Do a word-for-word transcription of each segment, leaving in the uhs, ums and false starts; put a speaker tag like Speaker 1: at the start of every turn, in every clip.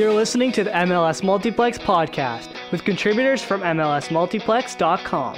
Speaker 1: You're listening to the M L S Multiplex podcast with contributors from M L S multiplex dot com.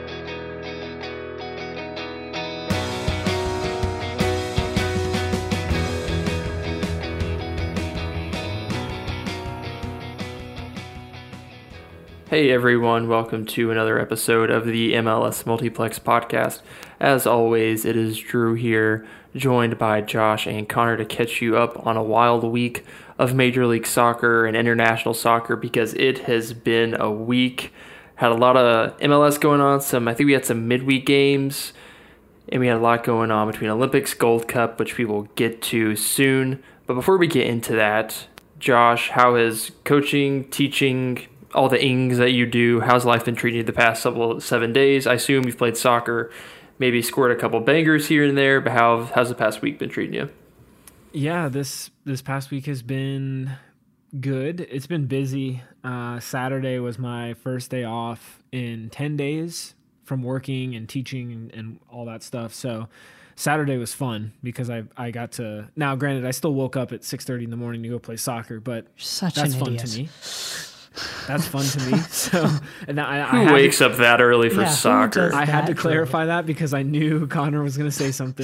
Speaker 2: Hey everyone, welcome to another episode of the M L S Multiplex podcast. As always, it is Drew here, joined by Josh and Connor to catch you up on a wild week of Major League Soccer and international soccer because it has been a week. Had a lot of M L S going on, some I think we had some midweek games, and we had a lot going on between Olympics, Gold Cup, which we will get to soon. But before we get into that, Josh, how has coaching, teaching, all the ings that you do, how's life been treating you the past several, seven days? I assume you've played soccer, maybe scored a couple bangers here and there, but how how's the past week been treating you?
Speaker 3: Yeah, this this past week has been good. It's been busy. Uh, Saturday was my first day off in ten days from working and teaching and, and all that stuff. So Saturday was fun because I I got to, now granted, I still woke up at six thirty in the morning to go play soccer, but
Speaker 4: Such
Speaker 3: that's
Speaker 4: an
Speaker 3: fun
Speaker 4: idiot.
Speaker 3: to me. That's fun to me. So, and I, I
Speaker 2: Who
Speaker 3: had
Speaker 2: wakes
Speaker 3: to,
Speaker 2: up that early for
Speaker 4: Yeah, who
Speaker 2: soccer?
Speaker 4: does
Speaker 3: I had to
Speaker 4: that,
Speaker 3: clarify that because I knew Connor was going to say something.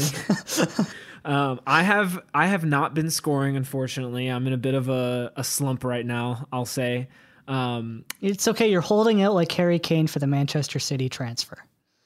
Speaker 3: um, I have I have not been scoring, unfortunately. I'm in a bit of a, a slump right now, I'll say. Um,
Speaker 4: It's okay. You're holding out like Harry Kane for the Manchester City transfer.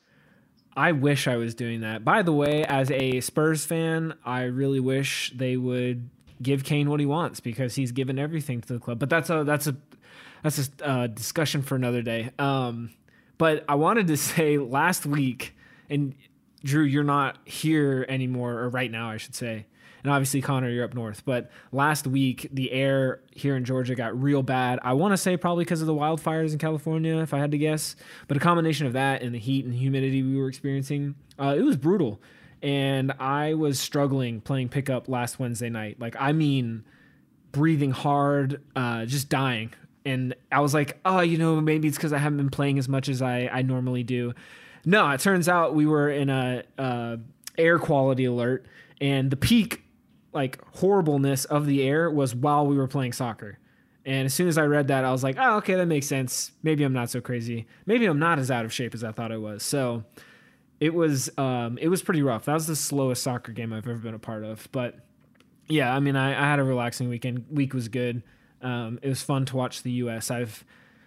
Speaker 3: I wish I was doing that. By the way, as a Spurs fan, I really wish they would give Kane what he wants because he's given everything to the club. But that's a that's a that's a uh, discussion for another day. Um, but I wanted to say last week, and Drew, you're not here anymore, or right now, I should say. And obviously, Connor, you're up north. But last week, the air here in Georgia got real bad. I want to say probably because of the wildfires in California, if I had to guess. But a combination of that and the heat and humidity we were experiencing, uh, it was brutal. And I was struggling playing pickup last Wednesday night. Like, I mean, breathing hard, uh, just dying. And I was like, oh, you know, maybe it's because I haven't been playing as much as I, I normally do. No, it turns out we were in a uh, air quality alert, and the peak, like, horribleness of the air was while we were playing soccer. And as soon as I read that, I was like, oh, okay, that makes sense. Maybe I'm not so crazy. Maybe I'm not as out of shape as I thought I was. So it was um, it was pretty rough. That was the slowest soccer game I've ever been a part of. But yeah, I mean, I, I had a relaxing weekend. Week was good. Um, it was fun to watch the U S. I've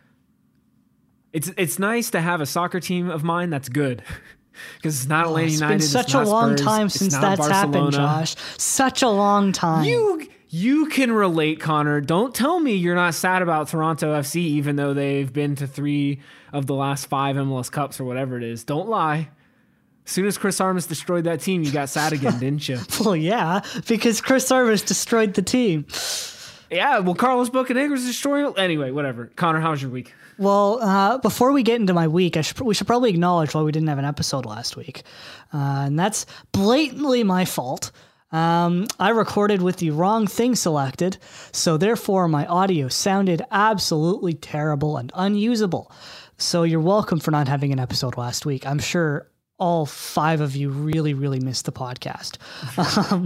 Speaker 3: it's it's nice to have a soccer team of mine that's good because it's not
Speaker 4: Oh,
Speaker 3: Atlanta
Speaker 4: it's
Speaker 3: United.
Speaker 4: been such
Speaker 3: it's
Speaker 4: a
Speaker 3: not
Speaker 4: long
Speaker 3: Spurs,
Speaker 4: time
Speaker 3: it's
Speaker 4: since
Speaker 3: not
Speaker 4: that's happened,
Speaker 3: Barcelona.
Speaker 4: Josh. Such a long time.
Speaker 3: You you can relate, Connor. Don't tell me you're not sad about Toronto F C, even though they've been to three of the last five M L S Cups or whatever it is. Don't lie. As soon as Chris Armas destroyed that team, you got sad again, didn't you?
Speaker 4: Well, yeah, because Chris Armas destroyed the team.
Speaker 3: Yeah, well, Carlos Bocanegra's destroying. Anyway, whatever. Connor, how was your week?
Speaker 4: Well, uh, before we get into my week, I should, we should probably acknowledge why we didn't have an episode last week. Uh, and that's blatantly my fault. Um, I recorded with the wrong thing selected, so therefore my audio sounded absolutely terrible and unusable. So you're welcome for not having an episode last week. I'm sure all five of you really, really missed the podcast. Um,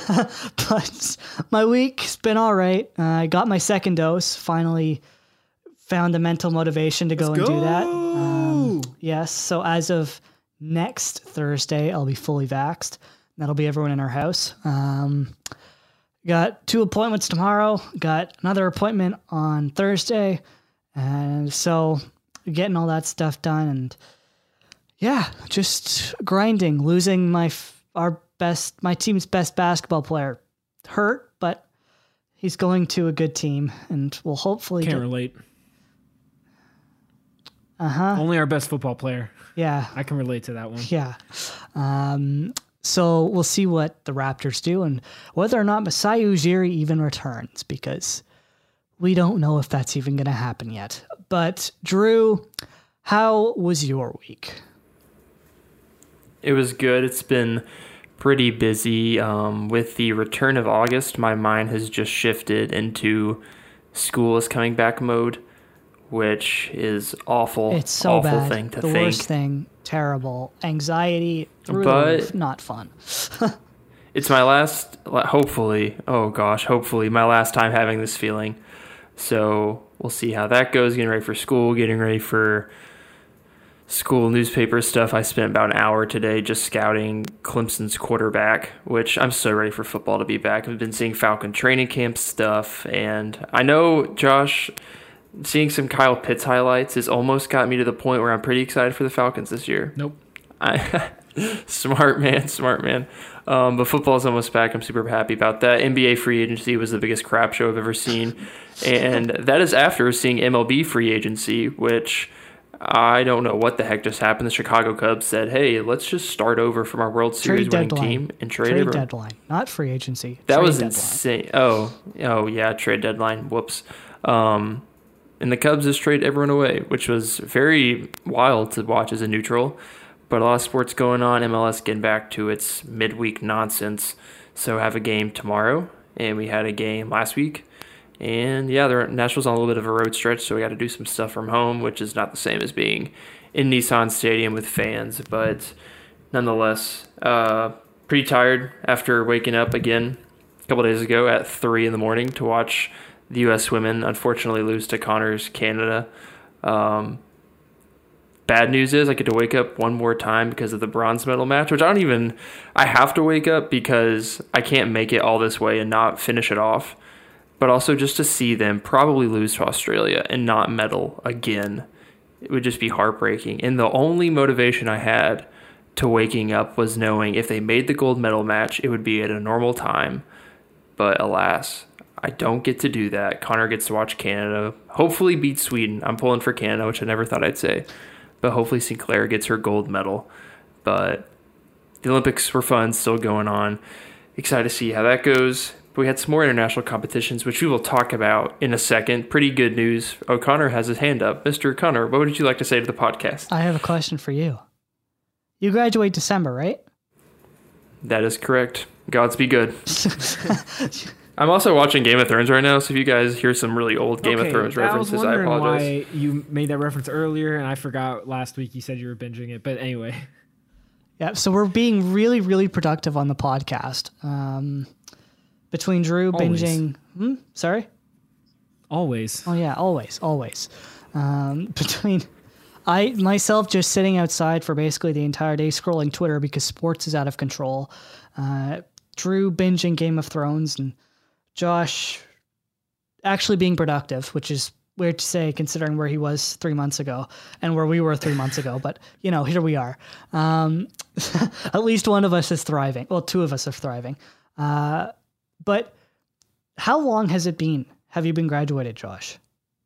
Speaker 4: but my week's been all right. Uh, I got my second dose, finally found the mental motivation to go
Speaker 3: Let's
Speaker 4: and
Speaker 3: go.
Speaker 4: do that. Um, yes, so as of next Thursday, I'll be fully vaxxed. That'll be everyone in our house. Um, got two appointments tomorrow, got another appointment on Thursday, and so getting all that stuff done, and yeah, just grinding, losing my f- our best, my team's best basketball player, hurt, but he's going to a good team, and we'll hopefully
Speaker 3: Can't
Speaker 4: get,
Speaker 3: relate.
Speaker 4: uh huh,
Speaker 3: Only our best football player.
Speaker 4: yeah,
Speaker 3: I can relate to that one.
Speaker 4: yeah. Um, so we'll see what the Raptors do and whether or not Masai Ujiri even returns, because we don't know if that's even going to happen yet. But Drew, how was your week?
Speaker 2: It was good. It's been pretty busy. Um, with the return of August, my mind has just shifted into school is coming back mode, which is awful.
Speaker 4: It's so
Speaker 2: awful
Speaker 4: bad.
Speaker 2: thing to
Speaker 4: the
Speaker 2: think.
Speaker 4: worst thing. Terrible. Anxiety. Through the
Speaker 2: But-
Speaker 4: roof. Not fun.
Speaker 2: It's my last, hopefully, oh gosh, hopefully my last time having this feeling. So we'll see how that goes. Getting ready for school, getting ready for school newspaper stuff. I spent about an hour today just scouting Clemson's quarterback, which I'm so ready for football to be back. I've been seeing Falcon training camp stuff, and I know, Josh, seeing some Kyle Pitts highlights has almost got me to the point where I'm pretty excited for the Falcons this year.
Speaker 3: Nope.
Speaker 2: I, smart man, smart man. Um, but football is almost back. I'm super happy about that. N B A free agency was the biggest crap show I've ever seen, and that is after seeing M L B free agency, which I don't know what the heck just happened. The Chicago Cubs said, hey, let's just start over from our World Series winning team and trade,
Speaker 4: trade
Speaker 2: everyone.
Speaker 4: deadline, not free agency.
Speaker 2: That
Speaker 4: trade
Speaker 2: was
Speaker 4: deadline.
Speaker 2: insane. Oh, oh yeah, trade deadline. Whoops. Um, and the Cubs just trade everyone away, which was very wild to watch as a neutral. But a lot of sports going on. M L S getting back to its midweek nonsense. So have a game tomorrow, and we had a game last week. And yeah, the Nationals on a little bit of a road stretch, so we got to do some stuff from home, which is not the same as being in Nissan Stadium with fans. But nonetheless, uh, pretty tired after waking up again a couple days ago at three in the morning to watch the U S women unfortunately lose to Connor's Canada. Um, bad news is I get to wake up one more time because of the bronze medal match, which I don't even, I have to wake up because I can't make it all this way and not finish it off. But also just to see them probably lose to Australia and not medal again, it would just be heartbreaking. And the only motivation I had to waking up was knowing if they made the gold medal match, it would be at a normal time. But alas, I don't get to do that. Connor gets to watch Canada, hopefully beat Sweden. I'm pulling for Canada, which I never thought I'd say. But hopefully Sinclair gets her gold medal. But the Olympics were fun, still going on. Excited to see how that goes. But we had some more international competitions, which we will talk about in a second. Pretty good news. O'Connor has his hand up. Mister O'Connor, what would you like to say to the podcast?
Speaker 4: I have a question for you. You graduate December, right?
Speaker 2: That is correct. Gods be good. I'm also watching Game of Thrones right now, so if you guys hear some really old Game
Speaker 3: okay,
Speaker 2: of Thrones references,
Speaker 3: I, was
Speaker 2: I
Speaker 3: wondering
Speaker 2: apologize.
Speaker 3: why you made that reference earlier, and I forgot last week you said you were binging it. But anyway.
Speaker 4: Yeah, so we're being really, really productive on the podcast. Um, between Drew
Speaker 3: Always.
Speaker 4: binging... Hmm? Sorry?
Speaker 3: Always.
Speaker 4: Oh, yeah, always, always. Um, between... I myself just sitting outside for basically the entire day scrolling Twitter because sports is out of control. Uh, Drew binging Game of Thrones and Josh actually being productive, which is weird to say considering where he was three months ago and where we were three months ago. But, you know, here we are. Um, at least one of us is thriving. Well, two of us are thriving. Uh, but how long has it been? Have you been graduated, Josh?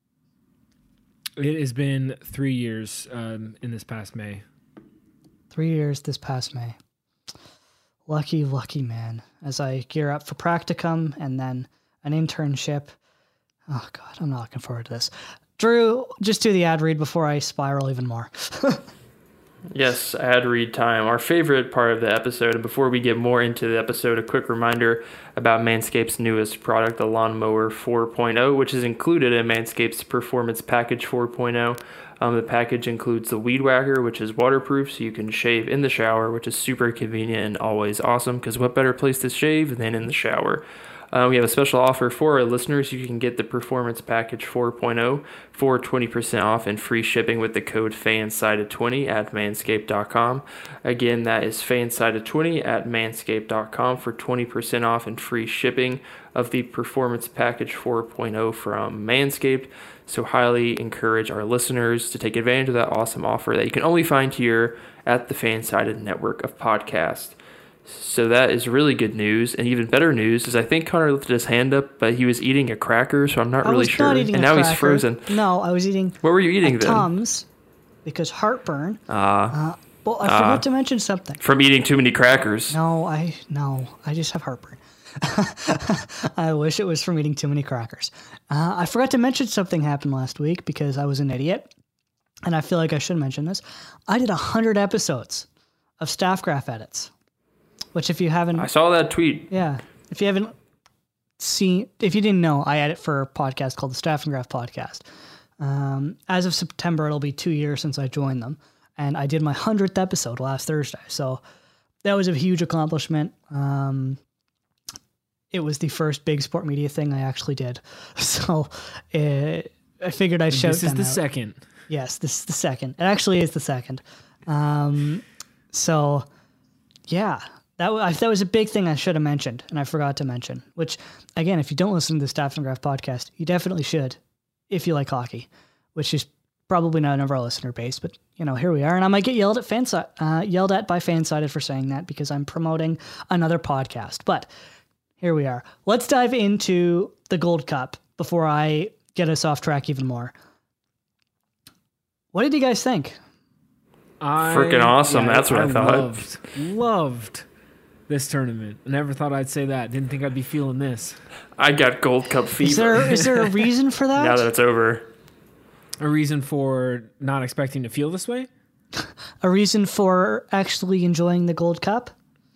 Speaker 3: It has been three years um, in this past May.
Speaker 4: Three years this past May. Lucky, lucky man. As I gear up for practicum and then an internship. Oh, God, I'm not looking forward to this. Drew, just do the ad read before I spiral even more.
Speaker 2: Yes, ad read time, our favorite part of the episode. And before we get more into the episode, a quick reminder about Manscaped's newest product, the Lawnmower four point oh, which is included in Manscaped's Performance Package four point oh. Um, the package includes the Weed Whacker, which is waterproof, so you can shave in the shower, which is super convenient and always awesome, because what better place to shave than in the shower? Uh, we have a special offer for our listeners. You can get the Performance Package four point oh for twenty percent off and free shipping with the code fansided twenty at manscaped dot com. Again, that is fansided twenty at manscaped dot com for twenty percent off and free shipping of the Performance Package four point oh from Manscaped. So highly encourage our listeners to take advantage of that awesome offer that you can only find here at the Fansided Network of Podcasts. So that is really good news, and even better news is I think Connor lifted his hand up, but he was eating a cracker, so I'm not
Speaker 4: I
Speaker 2: really
Speaker 4: was
Speaker 2: sure.
Speaker 4: not eating
Speaker 2: and
Speaker 4: a
Speaker 2: now
Speaker 4: cracker.
Speaker 2: he's frozen.
Speaker 4: No, I was eating.
Speaker 2: What were you eating
Speaker 4: a
Speaker 2: then?
Speaker 4: Tums because heartburn.
Speaker 2: Ah,
Speaker 4: Uh, well, I
Speaker 2: Ah.
Speaker 4: forgot to mention something.
Speaker 2: from eating too many crackers.
Speaker 4: No, I no, I just have heartburn. I wish it was from eating too many crackers. Uh, I forgot to mention something happened last week because I was an idiot, and I feel like I should mention this. I did a hundred episodes of Staff Graph edits, which if you haven't,
Speaker 2: I saw that tweet.
Speaker 4: yeah, if you haven't seen, if you didn't know, I edit for a podcast called the Staff and Graph Podcast. Um, as of September, it'll be two years since I joined them, and I did my hundredth episode last Thursday. So that was a huge accomplishment. Um, it was the first big sport media thing I actually did. So uh, I figured I'd shout
Speaker 3: This is
Speaker 4: them
Speaker 3: the
Speaker 4: out.
Speaker 3: second.
Speaker 4: Yes, this is the second. It actually is the second. Um, so, yeah, that, w- I, that was a big thing I should have mentioned, and I forgot to mention, which, again, if you don't listen to the Staff and Graph podcast, you definitely should if you like hockey, which is probably not of our listener base, but, you know, here we are. And I might get yelled at, fansi- uh, yelled at by Fansided for saying that because I'm promoting another podcast. But here we are. Let's dive into the Gold Cup before I get us off track even more. What did you guys think?
Speaker 3: I,
Speaker 2: Freaking awesome. That's what I thought.
Speaker 3: Loved, loved this tournament. I never thought I'd say that. Didn't think I'd be feeling this.
Speaker 2: I got Gold Cup fever.
Speaker 4: Is there is there a reason for that?
Speaker 2: now that it's over.
Speaker 3: A reason for not expecting to feel this way?
Speaker 4: A reason for actually enjoying the Gold Cup?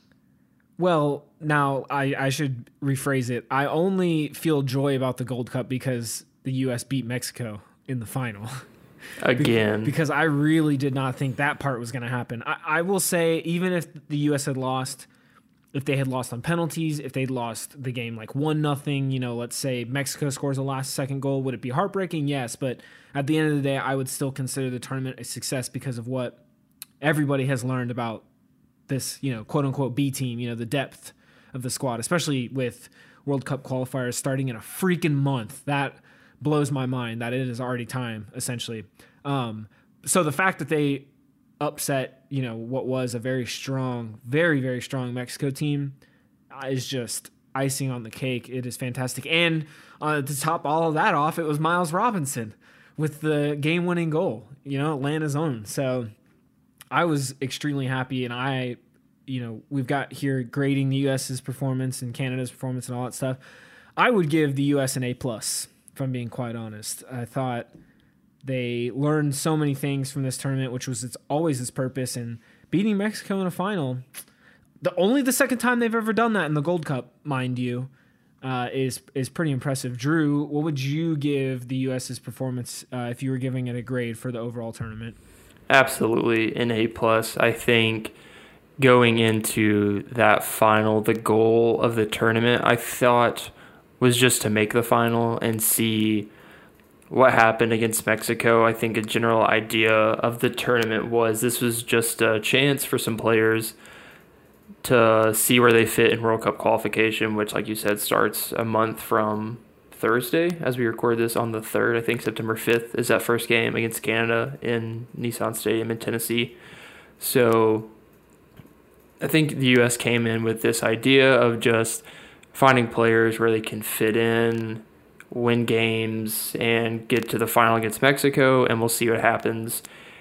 Speaker 3: Well, now I, I should rephrase it. I only feel joy about the Gold Cup because the U S beat Mexico in the final.
Speaker 2: Again.
Speaker 3: Because I really did not think that part was going to happen. I, I will say, even if the U S had lost, if they had lost on penalties, if they'd lost the game like one nothing, you know, let's say Mexico scores a last second goal, would it be heartbreaking? Yes, but at the end of the day, I would still consider the tournament a success because of what everybody has learned about this, you know, quote unquote B team, you know, the depth of the squad, especially with World Cup qualifiers starting in a freaking month. That blows my mind that it is already time, essentially. Um, so the fact that they upset, you know, what was a very strong, very, very strong Mexico team uh, is just icing on the cake. It is fantastic. And uh, to top all of that off, it was Miles Robinson with the game-winning goal, you know, Atlanta's own. So I was extremely happy, and I, you know, we've got here grading the U S's performance and Canada's performance and all that stuff. I would give the U S an A plus, if I'm being quite honest. I thought they learned so many things from this tournament, which was its always its purpose, and beating Mexico in a final, the only the second time they've ever done that in the Gold Cup, mind you, uh, is is pretty impressive. Drew, what would you give the U S's performance uh, if you were giving it a grade for the overall tournament?
Speaker 2: Absolutely an A plus. I think going into that final, the goal of the tournament, I thought was just to make the final and see what happened against Mexico. I think a general idea of the tournament was this was just a chance for some players to see where they fit in World Cup qualification, which, like you said, starts a month from Thursday as we record this on the third. I think September fifth is that first game against Canada in Nissan Stadium in Tennessee. So I think the U S came in with this idea of just finding players where they can fit in, win games, and get to the final against Mexico, and we'll see what happens.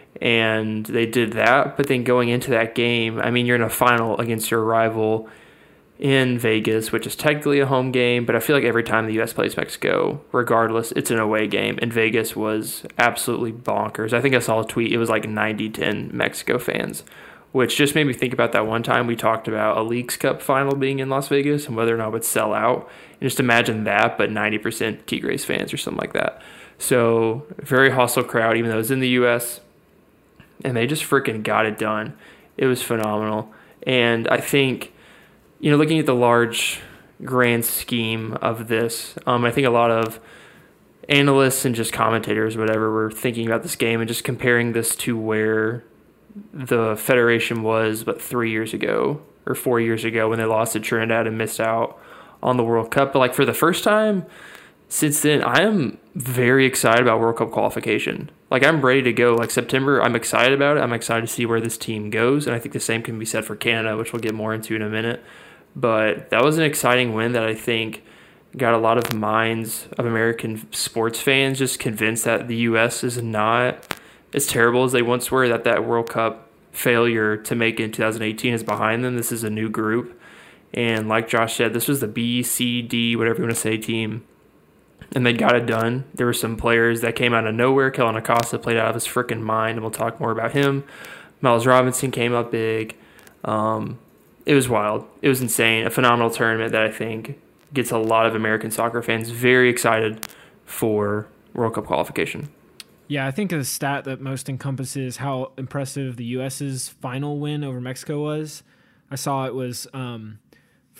Speaker 2: And they did that, but then going into that game, I mean, you're in a final against your rival in Vegas, which is technically a home game, but I feel like every time the U S plays Mexico, regardless, it's an away game, and Vegas was absolutely bonkers. I think I saw a tweet, it was like ninety ten Mexico fans, which just made me think about that one time we talked about a Leagues Cup final being in Las Vegas and whether or not it would sell out. And just imagine that, but ninety percent Tigres fans or something like that. So very hostile crowd, even though it was in the U S, and they just freaking got it done. It was phenomenal. And I think, you know, looking at the large grand scheme of this, um, I think a lot of analysts and just commentators, whatever, were thinking about this game and just comparing this to where the Federation was, but three years ago or four years ago when they lost to Trinidad and missed out on the World Cup. But like for the first time since then, I am very excited about World Cup qualification. Like I'm ready to go. Like September, I'm excited about it. I'm excited to see where this team goes. And I think the same can be said for Canada, which we'll get more into in a minute. But that was an exciting win that I think got a lot of minds of American sports fans just convinced that the U S is not as terrible as they once were, that that World Cup failure to make it in two thousand eighteen is behind them. This is a new group. And like Josh said, this was the B, C, D, whatever you want to say, team. And they got it done. There were some players that came out of nowhere. Kellen Acosta played out of his freaking mind, and we'll talk more about him. Miles Robinson came up big. Um, it was wild. It was insane. A phenomenal tournament that I think gets a lot of American soccer fans very excited for World Cup qualification.
Speaker 3: Yeah, I think a stat that most encompasses how impressive the U S's final win over Mexico was, I saw it was um,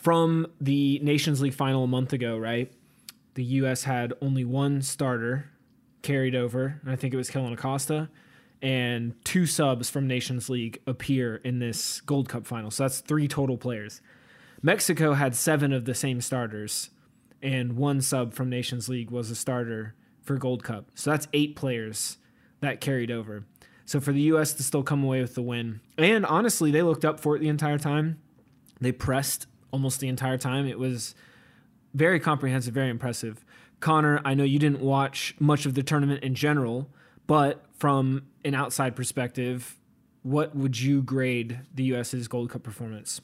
Speaker 3: from the Nations League final a month ago, right? The U S had only one starter carried over, and I think it was Kellyn Acosta, and two subs from Nations League appear in this Gold Cup final. So that's three total players. Mexico had seven of the same starters, and one sub from Nations League was a starter for Gold Cup. So that's eight players that carried over. So for the U S to still come away with the win, and honestly, they looked up for it the entire time. They pressed almost the entire time. It was very comprehensive, very impressive. Connor, I know you didn't watch much of the tournament in general, but from an outside perspective, what would you grade the U S's Gold Cup performance?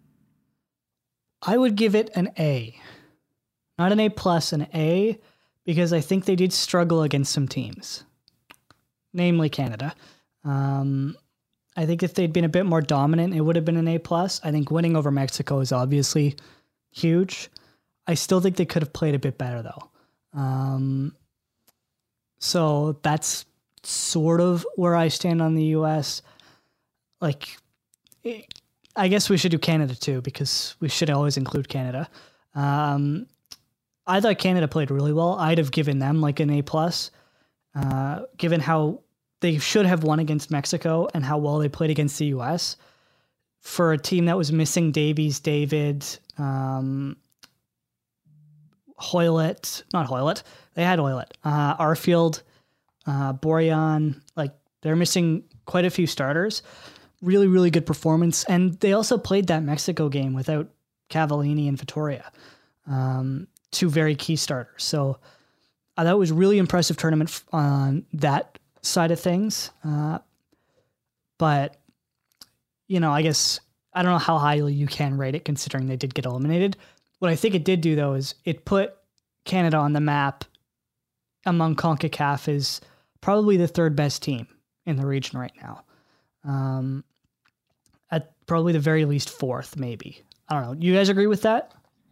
Speaker 4: I would give it an A. Not an A plus, an A, because I think they did struggle against some teams, namely Canada. Um, I think if they'd been a bit more dominant, it would have been an A plus. I think winning over Mexico is obviously huge. I still think they could have played a bit better, though. Um, so that's sort of where I stand on the U S. Like, it, I guess we should do Canada too, because we should always include Canada. Um, I thought Canada played really well. I'd have given them like an A plus, uh, given how they should have won against Mexico and how well they played against the U S. For a team that was missing Davies, David, um, Hoylett, not Hoylett, they had Hoylett, uh, Arfield, uh, Borjan, like they're missing quite a few starters. Really, really good performance. And they also played that Mexico game without Cavallini and Vittoria, um, two very key starters. So uh, that was really impressive tournament f- on that side of things. Uh, but, you know, I guess I don't know how highly you can rate it considering they did get eliminated. What I think it did do, though, is it put Canada on the map among CONCACAF as probably the third best team in the region right now. Um, at probably the very least fourth, maybe. I don't know. You guys agree with that?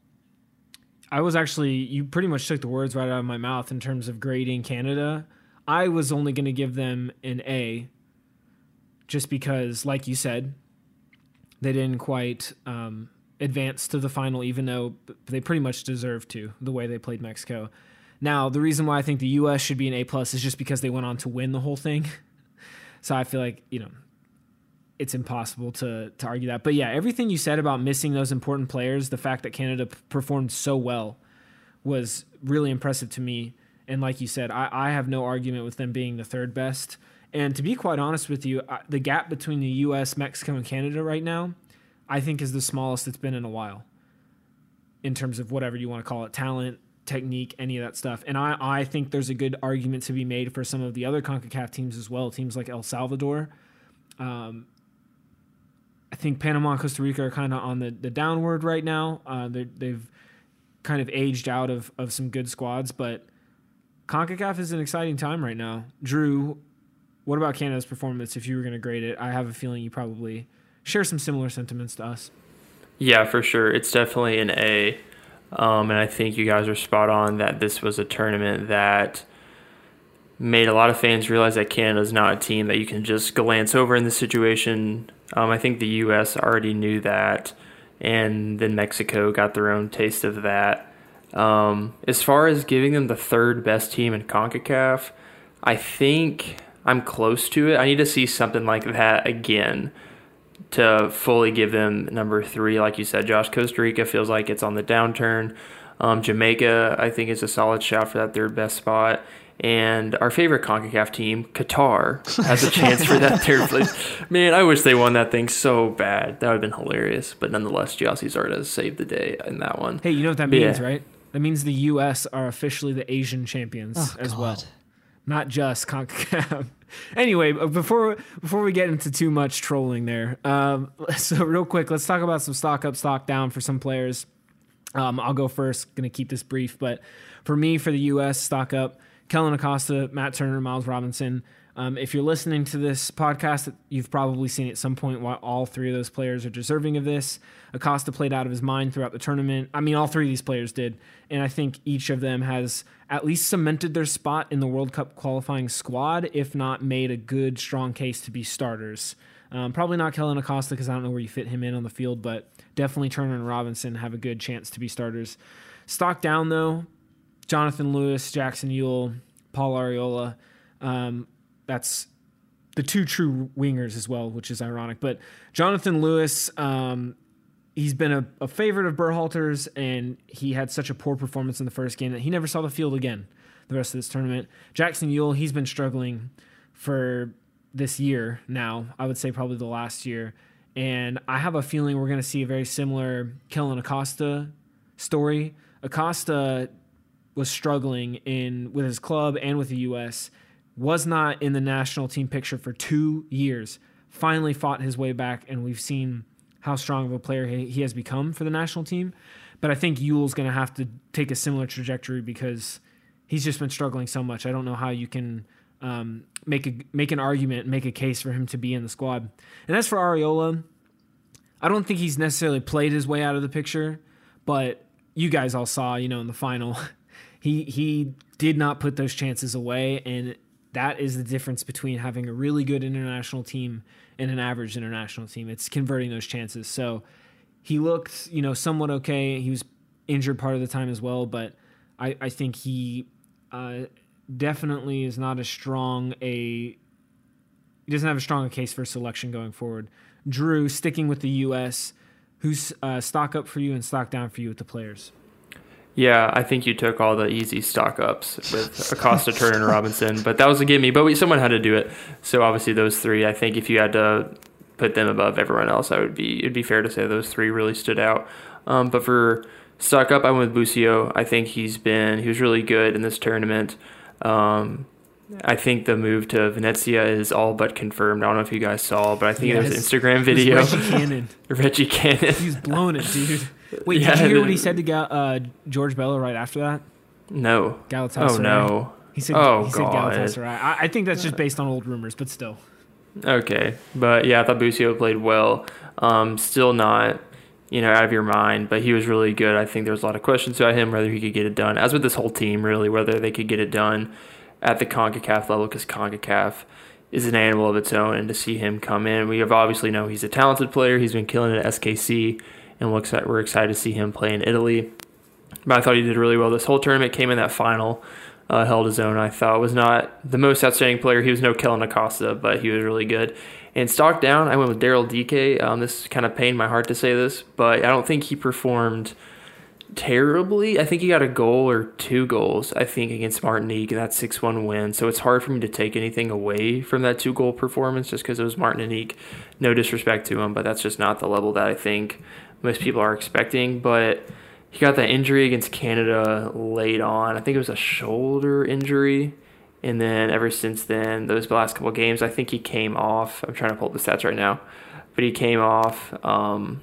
Speaker 3: I was actually, you pretty much took the words right out of my mouth in terms of grading Canada. I was only going to give them an A just because, like you said, they didn't quite um, advance to the final, even though they pretty much deserved to, the way they played Mexico. Now, the reason why I think the U S should be an A plus is just because they went on to win the whole thing. So I feel like, you know, it's impossible to to argue that. But yeah, everything you said about missing those important players, the fact that Canada p- performed so well was really impressive to me. And like you said, I, I have no argument with them being the third best. And to be quite honest with you, I, the gap between the U S, Mexico, and Canada right now, I think is the smallest it's been in a while in terms of whatever you want to call it, talent, technique, any of that stuff. And I, I think there's a good argument to be made for some of the other CONCACAF teams as well, teams like El Salvador. Um, I think Panama and Costa Rica are kind of on the, the downward right now. Uh, they've kind of aged out of, of some good squads, but CONCACAF is an exciting time right now. Drew, what about Canada's performance if you were going to grade it? I have a feeling you probably share some similar sentiments to us.
Speaker 2: Yeah, for sure. It's definitely an A. Um, and I think you guys are spot on that this was a tournament that made a lot of fans realize that Canada is not a team that you can just glance over in this situation. Um, I think the U S already knew that, and then Mexico got their own taste of that. Um, as far as giving them the third best team in CONCACAF, I think I'm close to it. I need to see something like that again to fully give them number three. Like you said, Josh, Costa Rica feels like it's on the downturn. Um, Jamaica, I think, is a solid shot for that third best spot. And our favorite CONCACAF team, Qatar, has a chance for that third place. Man, I wish they won that thing so bad. That would have been hilarious. But nonetheless, Gyasi Zardes saved the day in that one.
Speaker 3: Hey, you know what that means, yeah. right? That means the U S are officially the Asian champions
Speaker 4: oh,
Speaker 3: as
Speaker 4: God.
Speaker 3: well. Not just CONCACAF. Anyway, before before we get into too much trolling there, um, so real quick, let's talk about some stock up, stock down for some players. Um, I'll go first. Going to keep this brief, but for me, for the U S, stock up, Kellyn Acosta, Matt Turner, Miles Robinson. Um, if you're listening to this podcast, you've probably seen at some point why all three of those players are deserving of this. Acosta played out of his mind throughout the tournament. I mean, all three of these players did. And I think each of them has at least cemented their spot in the World Cup qualifying squad, if not made a good, strong case to be starters. Um, probably not Kellen Acosta because I don't know where you fit him in on the field, but definitely Turner and Robinson have a good chance to be starters. Stock down, though, Jonathan Lewis, Jackson Ewell, Paul Arriola. Um, that's the two true wingers as well, which is ironic. But Jonathan Lewis, um, he's been a, a favorite of Berhalter's, and he had such a poor performance in the first game that he never saw the field again the rest of this tournament. Jackson Ewell, he's been struggling for this year now, I would say probably the last year. And I have a feeling we're going to see a very similar Kellen Acosta story. Acosta was struggling in with his club and with the U S, was not in the national team picture for two years, finally fought his way back, and we've seen how strong of a player he, he has become for the national team. But I think Ewell's going to have to take a similar trajectory because he's just been struggling so much. I don't know how you can um, make a make an argument, make a case for him to be in the squad. And as for Arriola, I don't think he's necessarily played his way out of the picture, but you guys all saw, you know, in the final, he he did not put those chances away, and that is the difference between having a really good international team and an average international team. It's converting those chances. So he looked, you know, somewhat okay. He was injured part of the time as well, but I, I think he uh, definitely is not as strong a – he doesn't have as strong a case for selection going forward. Drew, sticking with the U S, who's uh, stock up for you and stock down for you with the players?
Speaker 2: Yeah, I think you took all the easy stock ups with Acosta, Turner, and Robinson, but that was a gimme. But we, someone had to do it. So obviously those three, I think if you had to put them above everyone else, I would be it'd be fair to say those three really stood out. Um, but for stock up, I went with Busio. I think he's been he was really good in this tournament. Um, I think the move to Venezia is all but confirmed. I don't know if you guys saw, but I think
Speaker 3: yes.
Speaker 2: there's an Instagram video.
Speaker 3: Reggie Cannon.
Speaker 2: Reggie Cannon.
Speaker 3: He's blowing it, dude. Wait,
Speaker 2: Yeah,
Speaker 3: did you hear what he said to Ga- uh, George Bello right after that?
Speaker 2: No.
Speaker 3: Galatasaray.
Speaker 2: Oh, no.
Speaker 3: He said,
Speaker 2: oh,
Speaker 3: he said
Speaker 2: God.
Speaker 3: Galatasaray. I, I think that's just based on old rumors, but still.
Speaker 2: Okay. But, yeah, I thought Busio played well. Um, still not, you know, out of your mind, but he was really good. I think there was a lot of questions about him, whether he could get it done, as with this whole team, really, whether they could get it done at the CONCACAF level, because CONCACAF is an animal of its own, and to see him come in, we have obviously know he's a talented player. He's been killing it at S K C, and we're excited to see him play in Italy. But I thought he did really well this whole tournament. Came in that final, uh, held his own. I thought was not the most outstanding player. He was no Kellen Acosta, but he was really good. And stock down, I went with Daryl D K. Um, this kind of pained my heart to say this, but I don't think he performed terribly. I think he got a goal or two goals, I think, against Martinique in that six one win. So it's hard for me to take anything away from that two-goal performance just because it was Martinique. No disrespect to him, but that's just not the level that I think most people are expecting. But he got that injury against Canada late on. I think it was a shoulder injury. And then ever since then, those last couple of games, I think he came off. I'm trying to pull up the stats right now. But he came off um,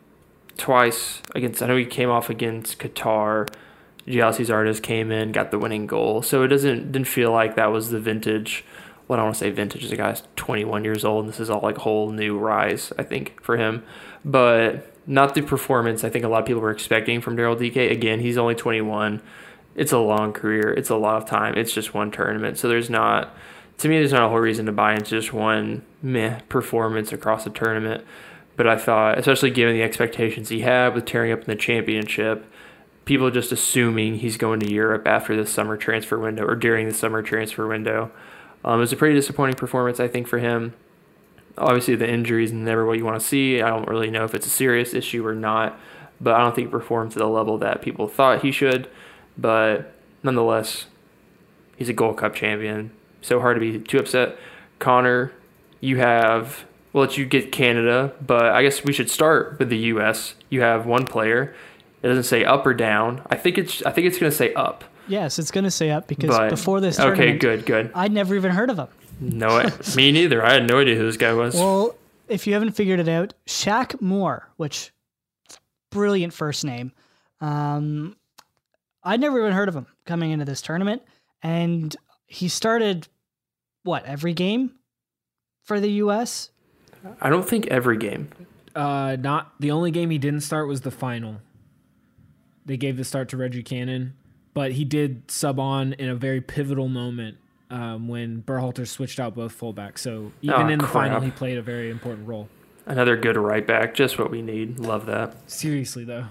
Speaker 2: twice against, I know he came off against Qatar. Gialsi Zardes came in, got the winning goal. So it doesn't didn't feel like that was the vintage. Well, I don't want to say vintage. The guy's twenty-one years old, and this is all like whole new rise, I think, for him. But not the performance I think a lot of people were expecting from Daryl D K. Again, he's only twenty-one. It's a long career. It's a lot of time. It's just one tournament. So there's not, to me, there's not a whole reason to buy into just one meh performance across the tournament. But I thought, especially given the expectations he had with tearing up in the championship, people just assuming he's going to Europe after the summer transfer window or during the summer transfer window. Um, it was a pretty disappointing performance, I think, for him. Obviously, the injuries and never what you want to see. I don't really know if it's a serious issue or not, but I don't think he performed to the level that people thought he should. But nonetheless, he's a Gold Cup champion. So hard to be too upset. Connor, you have, we'll let you get Canada, but I guess we should start with the U S. You have one player. It doesn't say up or down. I think it's I think it's going to say up.
Speaker 4: Yes, it's going to say up because
Speaker 2: But-
Speaker 4: before this tournament,
Speaker 2: Okay, good, good.
Speaker 4: I'd never even heard of him.
Speaker 2: No, me neither. I had no idea who this guy was.
Speaker 4: Well, if you haven't figured it out, Shaq Moore, which brilliant first name. Um, I'd never even heard of him coming into this tournament, and he started what every game for the U S.
Speaker 2: I don't think every game.
Speaker 3: Uh, not the only game he didn't start was the final. They gave the start to Reggie Cannon, but he did sub on in a very pivotal moment um, when Berhalter switched out both fullbacks. So even
Speaker 2: Oh,
Speaker 3: in the
Speaker 2: crap.
Speaker 3: final, he played a very important role.
Speaker 2: Another good right back, just what we need. Love that.
Speaker 3: Seriously, though.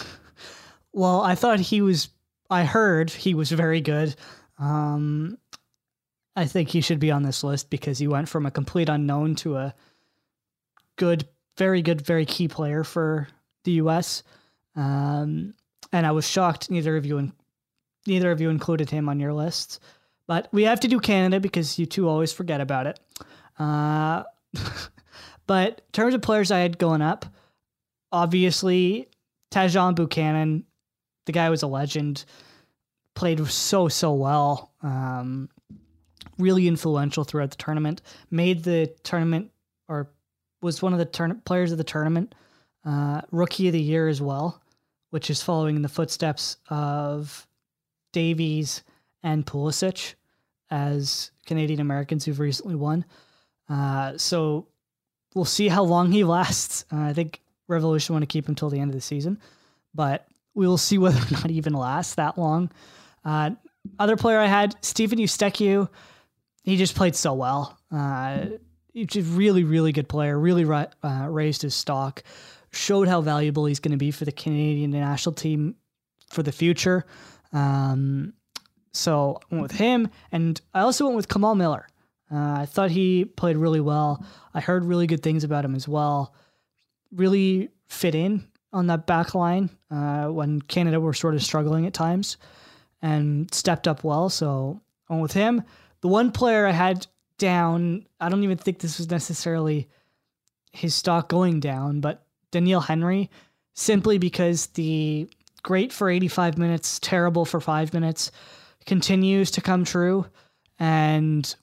Speaker 4: Well, I thought he was, I heard he was very good. Um, I think he should be on this list because he went from a complete unknown to a good, very good, very key player for the U S. Um, and I was shocked neither of you in, neither of you included him on your lists. But we have to do Canada because you two always forget about it. Uh, but in terms of players I had going up, obviously Tajon Buchanan, the guy was a legend, played so, so well. Um, really influential throughout the tournament, made the tournament or was one of the turn- players of the tournament, uh, rookie of the year as well, which is following in the footsteps of Davies and Pulisic as Canadian Americans who've recently won. Uh, so we'll see how long he lasts. Uh, I think Revolution want to keep him till the end of the season, but we will see whether or not he even lasts that long. Uh, other player I had, Stephen Eustachiou. He just played so well. Uh, he's a really, really good player. Really uh, raised his stock. Showed how valuable he's going to be for the Canadian national team for the future. Um, so I went with him, and I also went with Kamal Miller. Uh, I thought he played really well. I heard really good things about him as well. Really fit in on that back line uh, when Canada were sort of struggling at times, and stepped up well. So I went with him. The one player I had down, I don't even think this was necessarily his stock going down, but Daniil Henry, simply because the great for eighty-five minutes, terrible for five minutes continues to come true. And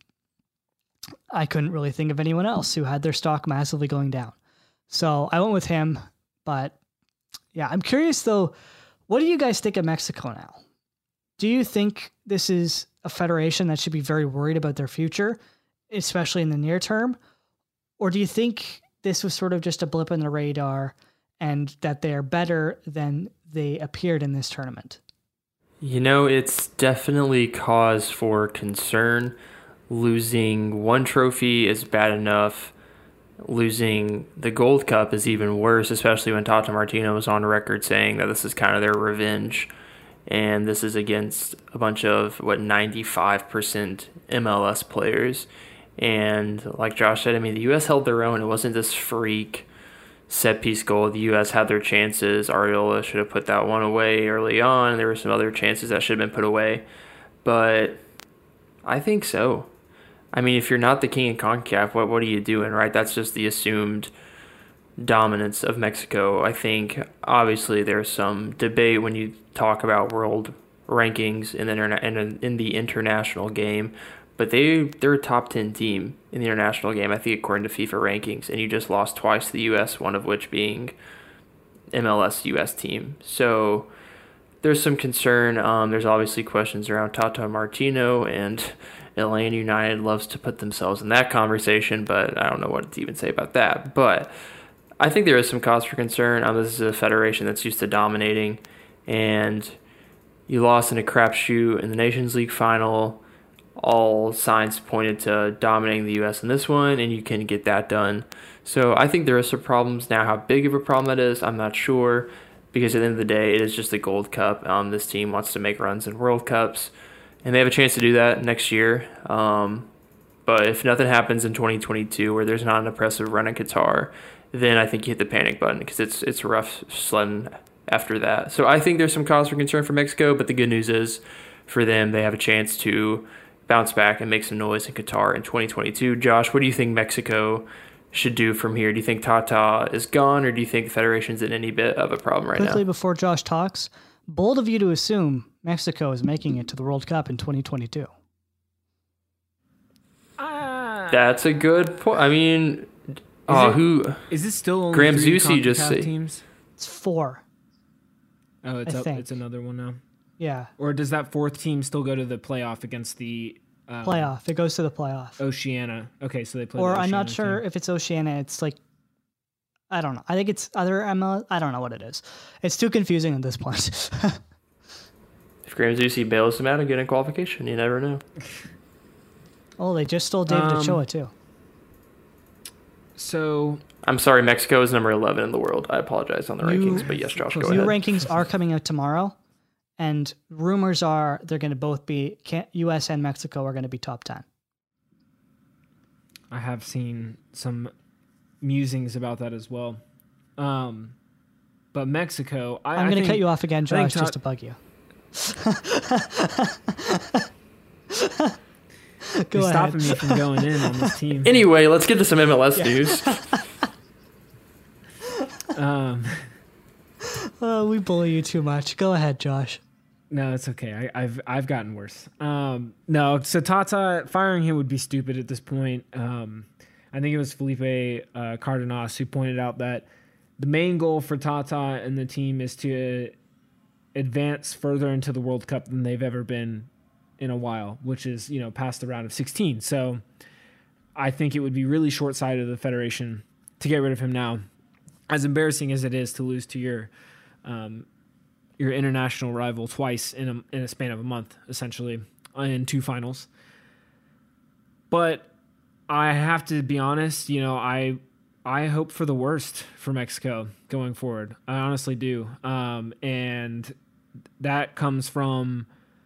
Speaker 4: I couldn't really think of anyone else who had their stock massively going down. So I went with him. But yeah, I'm curious though, what do you guys think of Mexico now? Do you think this is a federation that should be very worried about their future, especially in the near term? Or do you think this was sort of just a blip in the radar and that they are better than they appeared in this tournament?
Speaker 2: You know, it's definitely cause for concern. Losing one trophy is bad enough. Losing the Gold Cup is even worse, especially when Tata Martino was on record saying that this is kind of their revenge. And this is against a bunch of, what, ninety-five percent M L S players. And like Josh said, I mean, the U S held their own. It wasn't this freak set-piece goal. The U S had their chances. Ariola should have put that one away early on. There were some other chances that should have been put away. But I think so. I mean, if you're not the king of CONCACAF, what, what are you doing, right? That's just the assumed dominance of Mexico. I think, obviously, there's some debate when you talk about world rankings in the, interna- in, in the international game. But they, they're a top ten team in the international game, I think, according to FIFA rankings. And you just lost twice to the U S, one of which being M L S U S team. So there's some concern. Um, there's obviously questions around Tata Martino, and Atlanta United loves to put themselves in that conversation, but I don't know what to even say about that. But I think there is some cause for concern. Um, this is a federation that's used to dominating, and you lost in a crapshoot in the Nations League final. All signs pointed to dominating the U S in this one, and you can get that done. So I think there are some problems now. How big of a problem that is, I'm not sure, because at the end of the day, it is just the Gold Cup. Um, this team wants to make runs in World Cups, and they have a chance to do that next year. Um, but if nothing happens in twenty twenty-two, where there's not an impressive run in Qatar, then I think you hit the panic button, because it's it's rough sledding after that. So I think there's some cause for concern for Mexico, but the good news is for them, they have a chance to bounce back and make some noise in Qatar in twenty twenty-two. Josh, what do you think Mexico should do from here? Do you think Tata is gone, or do you think the Federation's in any bit of a problem right
Speaker 4: Quickly,
Speaker 2: now?
Speaker 4: Quickly before Josh talks, bold of you to assume Mexico is making it to the World Cup in twenty twenty-two.
Speaker 3: Ah,
Speaker 2: That's a good point. I mean, oh,
Speaker 3: it,
Speaker 2: who?
Speaker 3: Is this still only
Speaker 2: Graham
Speaker 3: three
Speaker 2: Zusi just
Speaker 3: CONCACAF
Speaker 2: say-
Speaker 3: teams?
Speaker 4: It's four.
Speaker 3: Oh, it's
Speaker 4: I
Speaker 3: up,
Speaker 4: think.
Speaker 3: it's another one now.
Speaker 4: Yeah,
Speaker 3: Or does that fourth team still go to the playoff against the um,
Speaker 4: playoff. It goes to the playoff.
Speaker 3: Oceania? Okay, so they play.
Speaker 4: or
Speaker 3: the
Speaker 4: I'm not
Speaker 3: Oceania
Speaker 4: sure
Speaker 3: team.
Speaker 4: if it's Oceania. It's like, I don't know. I think it's other M L S. I don't know what it is. It's too confusing at this point.
Speaker 2: If Graham Zusi bails him out and get a qualification, you never know.
Speaker 4: Oh, they just stole David
Speaker 3: Um,
Speaker 4: Ochoa too.
Speaker 3: So
Speaker 2: I'm sorry, Mexico is number eleven in the world. I apologize on the
Speaker 4: You-
Speaker 2: rankings, but yes, Josh, go
Speaker 4: New
Speaker 2: ahead.
Speaker 4: rankings are coming out tomorrow, and rumors are they're going to both be can- U S and Mexico are going to be top ten.
Speaker 3: I have seen some musings about that as well. Um, but Mexico, I,
Speaker 4: I'm going to cut you off again,
Speaker 3: I think
Speaker 4: Josh, just
Speaker 3: top-
Speaker 4: to bug you.
Speaker 3: You're
Speaker 4: Go ahead.
Speaker 3: stopping me from going in on this team.
Speaker 2: Anyway, let's get to some M L S news.
Speaker 3: Um,
Speaker 4: Oh, we bully you too much. Go ahead, Josh.
Speaker 3: no, it's okay. I, I've I've gotten worse. Um, no, so Tata firing him would be stupid at this point. Um, I think it was Felipe uh, Cardenas who pointed out that the main goal for Tata and the team is to advance further into the World Cup than they've ever been in a while, which is, you know, past the round of sixteen. So I think it would be really short-sighted of the Federation to get rid of him now, as embarrassing as it is to lose to your um, your international rival twice in a, in a span of a month, essentially, in two finals. But I have to be honest, you know, I I hope for the worst for Mexico going forward. I honestly do. Um, and that comes from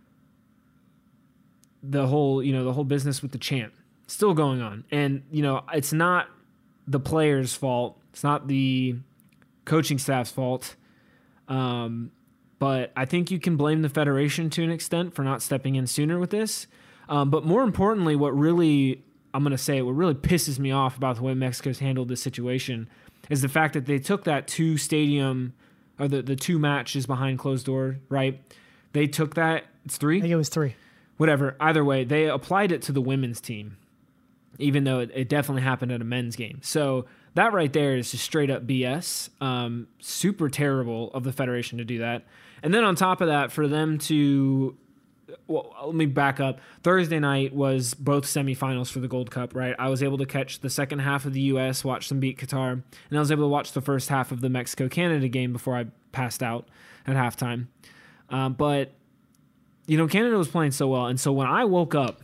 Speaker 3: the whole, you know, the whole business with the chant still going on. And, you know, it's not the players' fault. It's not the coaching staff's fault. Um, but I think you can blame the Federation to an extent for not stepping in sooner with this. Um, but more importantly, what really, I'm going to say, what really pisses me off about the way Mexico's handled this situation is the fact that they took that two stadium, or the, the two matches behind closed door, right? They took that, it's three?
Speaker 4: I think it was three.
Speaker 3: Whatever. Either way, they applied it to the women's team, even though it, it definitely happened at a men's game. So that right there is just straight up B S. Um, super terrible of the Federation to do that. And then on top of that, for them to, well, let me back up. Thursday night was both semifinals for the Gold Cup, right? I was able to catch the second half of the U S, watch them beat Qatar, and I was able to watch the first half of the Mexico-Canada game before I passed out at halftime. Um, but, you know, Canada was playing so well, and so when I woke up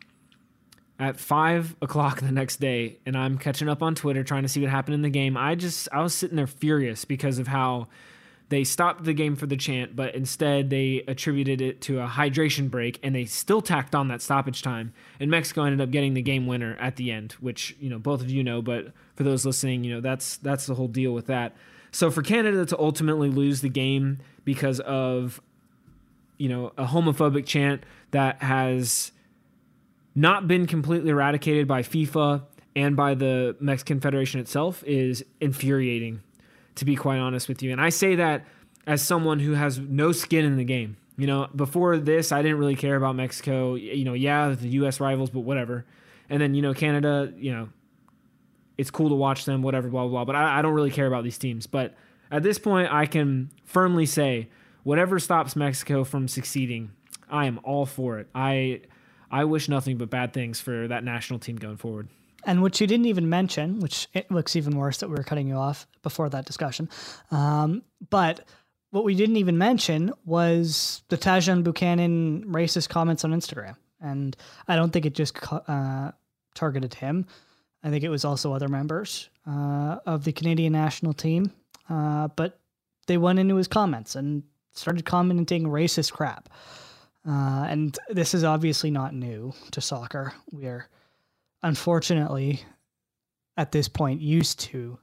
Speaker 3: at five o'clock the next day and I'm catching up on Twitter trying to see what happened in the game, I just, I was sitting there furious because of how they stopped the game for the chant, but instead they attributed it to a hydration break, and they still tacked on that stoppage time. And Mexico ended up getting the game winner at the end, which, you know, both of you know, but for those listening, you know, that's that's the whole deal with that. So for Canada to ultimately lose the game because of, you know, a homophobic chant that has not been completely eradicated by FIFA and by the Mexican Federation itself is infuriating, to be quite honest with you. And I say that as someone who has no skin in the game. You know, before this, I didn't really care about Mexico. You know, yeah, the U S rivals, but whatever. And then, you know, Canada, you know, it's cool to watch them, whatever, blah, blah, blah. But I, I don't really care about these teams. But at this point, I can firmly say whatever stops Mexico from succeeding, I am all for it. I I wish nothing but bad things for that national team going forward.
Speaker 4: And which you didn't even mention, which it looks even worse that we were cutting you off before that discussion. Um, but what we didn't even mention was the Tajon Buchanan racist comments on Instagram. And I don't think it just uh, targeted him. I think it was also other members uh, of the Canadian national team. Uh, but they went into his comments and started commenting racist crap. Uh, and this is obviously not new to soccer. We are unfortunately, at this point, used to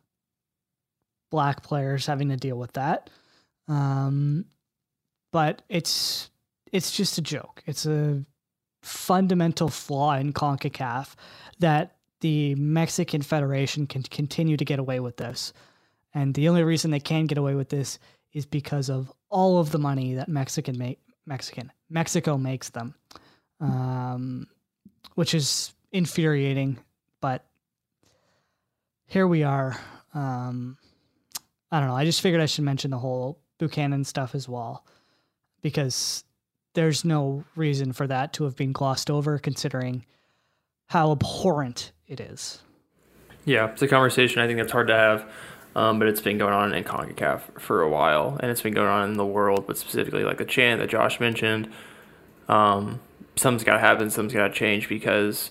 Speaker 4: black players having to deal with that. Um, but it's it's just a joke. It's a fundamental flaw in CONCACAF that the Mexican Federation can continue to get away with this. And the only reason they can get away with this is because of all of the money that Mexican make Mexican Mexico makes them, um, which is infuriating, but here we are. Um, I don't know. I just figured I should mention the whole Buchanan stuff as well, because there's no reason for that to have been glossed over, considering how abhorrent it is.
Speaker 2: Yeah, it's a conversation I think that's hard to have, um, but it's been going on in CONCACAF for a while, and it's been going on in the world, but specifically like the chant that Josh mentioned. Um, something's got to happen, something's got to change, because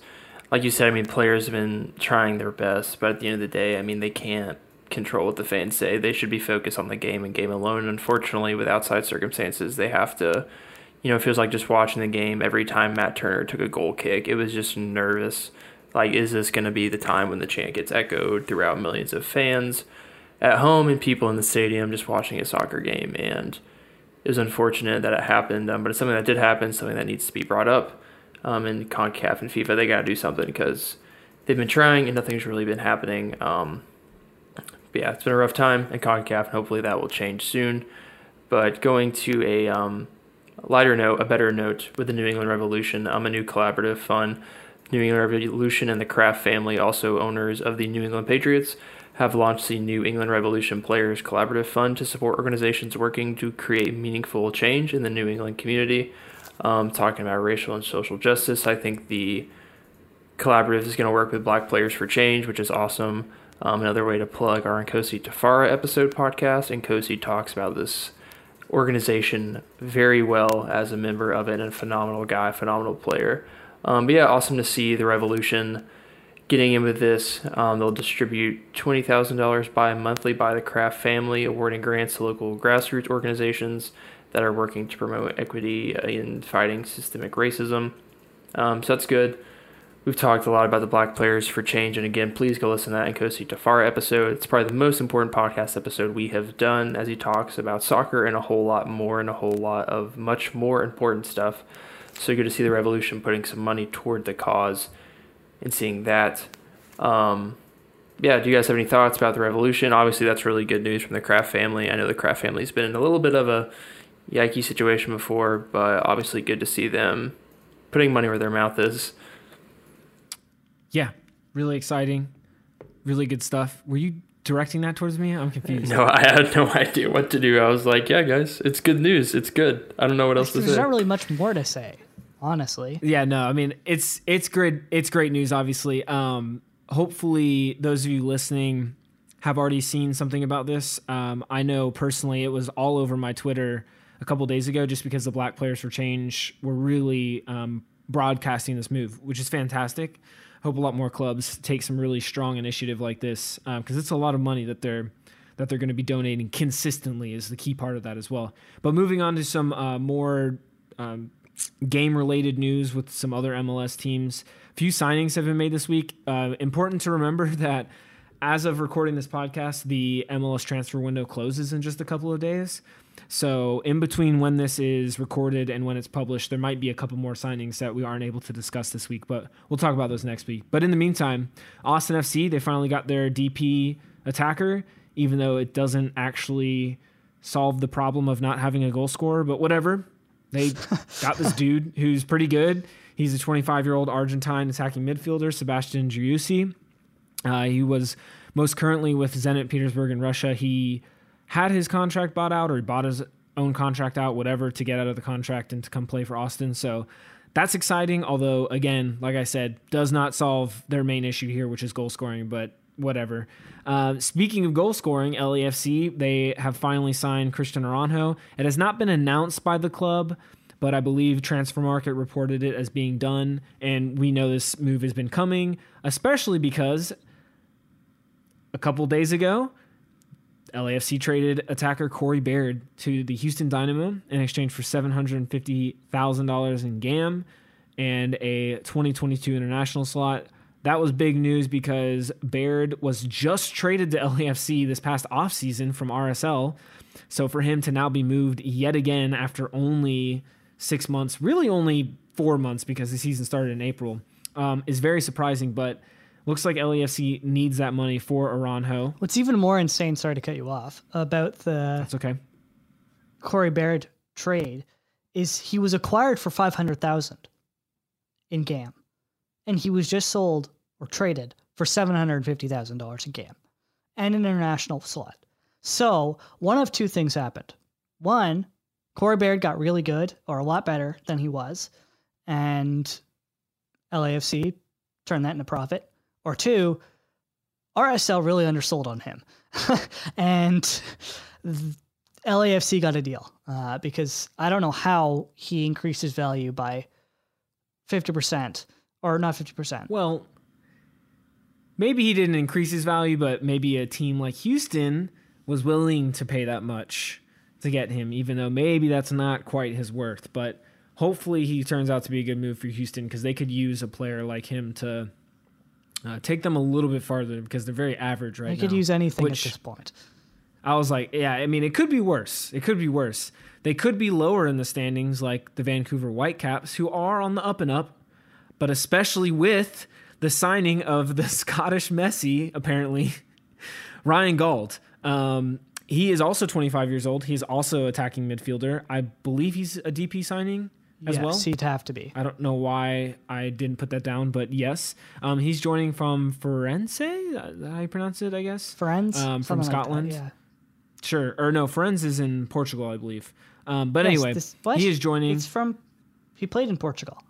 Speaker 2: like you said, I mean, players have been trying their best, but at the end of the day, I mean, they can't control what the fans say. They should be focused on the game and game alone. And unfortunately, with outside circumstances, they have to, you know, it feels like just watching the game every time Matt Turner took a goal kick, it was just nervous. Like, is this going to be the time when the chant gets echoed throughout millions of fans at home and people in the stadium just watching a soccer game? And it was unfortunate that it happened, um, but it's something that did happen, something that needs to be brought up. Um, and CONCACAF and FIFA, they got to do something because they've been trying and nothing's really been happening. Um, but yeah, it's been a rough time in CONCACAF, and hopefully that will change soon. But going to a um, lighter note, a better note with the New England Revolution, um, a new collaborative fund. New England Revolution and the Kraft family, also owners of the New England Patriots, have launched the New England Revolution Players Collaborative Fund to support organizations working to create meaningful change in the New England community. Um, talking about racial and social justice, I think the collaborative is going to work with Black Players for Change, which is awesome. Um, another way to plug our Nkosi Tafara episode podcast, and Nkosi talks about this organization very well as a member of it, and a phenomenal guy, phenomenal player. Um, but yeah, awesome to see the Revolution getting in with this. Um, they'll distribute twenty thousand dollars bi-monthly by the Kraft family, awarding grants to local grassroots organizations that are working to promote equity in fighting systemic racism. Um, so that's good. We've talked a lot about the Black Players for Change, and again, please go listen to that Nkosi Tafara episode. It's probably the most important podcast episode we have done, as he talks about soccer and a whole lot more, and a whole lot of much more important stuff. So good to see the Revolution putting some money toward the cause and seeing that. Um, yeah, do you guys have any thoughts about the Revolution? Obviously, that's really good news from the Kraft family. I know the Kraft family's been in a little bit of a yikey situation before, but obviously good to see them putting money where their mouth is.
Speaker 3: Yeah, really exciting. Really good stuff. Were you directing that towards me? I'm confused.
Speaker 2: No, I had no idea what to do. I was like, yeah, guys, it's good news. It's good. I don't know what else
Speaker 4: There's
Speaker 2: to say.
Speaker 4: There's not really much more to say, honestly.
Speaker 3: Yeah, no, I mean, it's it's great. It's great news, obviously. Um, hopefully, those of you listening have already seen something about this. Um, I know personally it was all over my Twitter a couple days ago just because the Black Players for Change were really um, broadcasting this move, which is fantastic. Hope a lot more clubs take some really strong initiative like this because um, it's a lot of money that they're that they're going to be donating consistently is the key part of that as well. But moving on to some uh, more um, game-related news with some other M L S teams. A few signings have been made this week. Uh, important to remember that as of recording this podcast, the M L S transfer window closes in just a couple of days. So in between when this is recorded and when it's published, there might be a couple more signings that we aren't able to discuss this week, but we'll talk about those next week. But in the meantime, Austin F C, they finally got their D P attacker, even though it doesn't actually solve the problem of not having a goal scorer, but whatever. They got this dude who's pretty good. He's a twenty-five-year-old Argentine attacking midfielder, Sebastian Driussi. Uh, he was most currently with Zenit Petersburg in Russia. He had his contract bought out, or he bought his own contract out, whatever, to get out of the contract and to come play for Austin. So that's exciting, although, again, like I said, does not solve their main issue here, which is goal scoring, but whatever. Uh, speaking of goal scoring, L A F C, they have finally signed Christian Aranjo. It has not been announced by the club, but I believe Transfer Market reported it as being done, and we know this move has been coming, especially because a couple days ago, L A F C traded attacker Corey Baird to the Houston Dynamo in exchange for seven hundred fifty thousand dollars in G A M and a twenty twenty-two international slot. That was big news because Baird was just traded to L A F C this past offseason from R S L. So for him to now be moved yet again after only six months, really only four months because the season started in April, um, is very surprising, but looks like L A F C needs that money for Aranjo.
Speaker 4: What's even more insane, sorry to cut you off, about the
Speaker 3: That's okay.
Speaker 4: Corey Baird trade is he was acquired for five hundred thousand dollars in G A M, and he was just sold or traded for seven hundred fifty thousand dollars in G A M and an international slot. So one of two things happened. One, Corey Baird got really good or a lot better than he was, and L A F C turned that into profit. Or two, R S L really undersold on him. And L A F C got a deal uh, because I don't know how he increased his value by fifty percent Or not fifty percent.
Speaker 3: Well, maybe he didn't increase his value, but maybe a team like Houston was willing to pay that much to get him, even though maybe that's not quite his worth. But hopefully he turns out to be a good move for Houston because they could use a player like him to uh, take them a little bit farther because they're very average right
Speaker 4: They
Speaker 3: now.
Speaker 4: They could use anything
Speaker 3: which,
Speaker 4: at this point.
Speaker 3: I was like, yeah, I mean, it could be worse. It could be worse. They could be lower in the standings like the Vancouver Whitecaps, who are on the up and up, but especially with the signing of the Scottish Messi, apparently, Ryan Gauld. Um, he is also twenty-five years old. He's also attacking midfielder. I believe he's a D P signing as
Speaker 4: yes,
Speaker 3: well.
Speaker 4: Yes, he'd have to be.
Speaker 3: I don't know why I didn't put that down, but yes. Um, he's joining from Firenze, how you pronounce it, I guess?
Speaker 4: Firenze?
Speaker 3: Um, from Scotland.
Speaker 4: Like that, yeah.
Speaker 3: Sure. Or no, Firenze is in Portugal, I believe. Um, but
Speaker 4: yes,
Speaker 3: anyway,
Speaker 4: this,
Speaker 3: he is joining.
Speaker 4: It's from, he played in Portugal.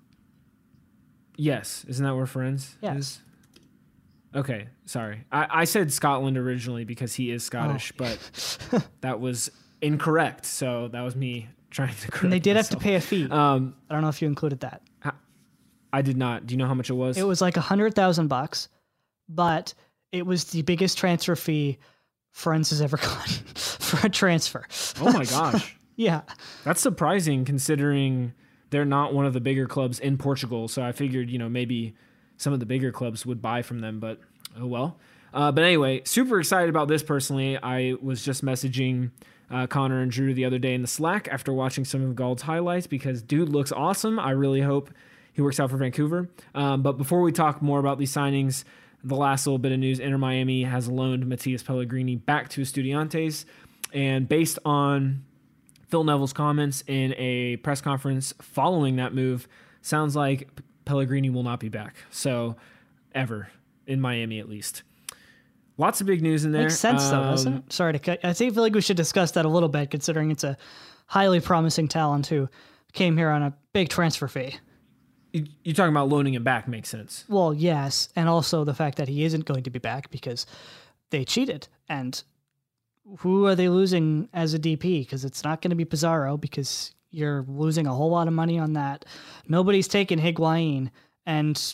Speaker 3: Yes. Isn't that where Firenze
Speaker 4: yes.
Speaker 3: is? Okay. Sorry. I, I said Scotland originally because he is Scottish,
Speaker 4: oh.
Speaker 3: but that was incorrect. So that was me trying to correct
Speaker 4: And they did
Speaker 3: myself.
Speaker 4: have to pay a fee.
Speaker 3: Um,
Speaker 4: I don't know if you included that.
Speaker 3: I did not. Do you know how much it was?
Speaker 4: It was like a hundred thousand bucks, but it was the biggest transfer fee Firenze has ever gotten for a transfer.
Speaker 3: Oh my gosh.
Speaker 4: Yeah.
Speaker 3: That's surprising considering they're not one of the bigger clubs in Portugal. So I figured, you know, maybe some of the bigger clubs would buy from them, but oh well. Uh, but anyway, super excited about this personally. I was just messaging uh, Connor and Drew the other day in the Slack after watching some of Gauld's highlights because dude looks awesome. I really hope he works out for Vancouver. Um, but before we talk more about these signings, the last little bit of news, Inter Miami has loaned Matias Pellegrini back to Estudiantes. And based on Phil Neville's comments in a press conference following that move, sounds like Pellegrini will not be back. So, ever, in Miami at least. Lots of big news in there.
Speaker 4: Makes sense,
Speaker 3: um,
Speaker 4: though, doesn't it? Sorry to cut. I think feel like we should discuss that a little bit, considering it's a highly promising talent who came here on a big transfer fee.
Speaker 3: You're talking about loaning him back makes sense.
Speaker 4: Well, yes, and also the fact that he isn't going to be back because they cheated. And who are they losing as a D P? Because it's not going to be Pizarro because you're losing a whole lot of money on that. Nobody's taking Higuain. And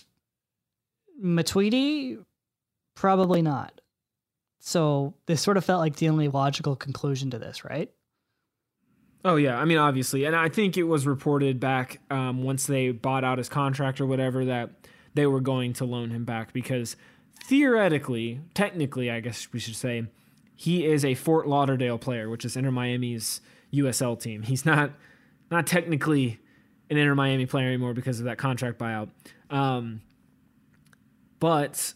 Speaker 4: Matuidi, probably not. So this sort of felt like the only logical conclusion to this, right?
Speaker 3: Oh, yeah. I mean, obviously. And I think it was reported back um, once they bought out his contract or whatever that they were going to loan him back because theoretically, technically, I guess we should say, he is a Fort Lauderdale player, which is Inter Miami's U S L team. He's not not technically an Inter Miami player anymore because of that contract buyout. Um, but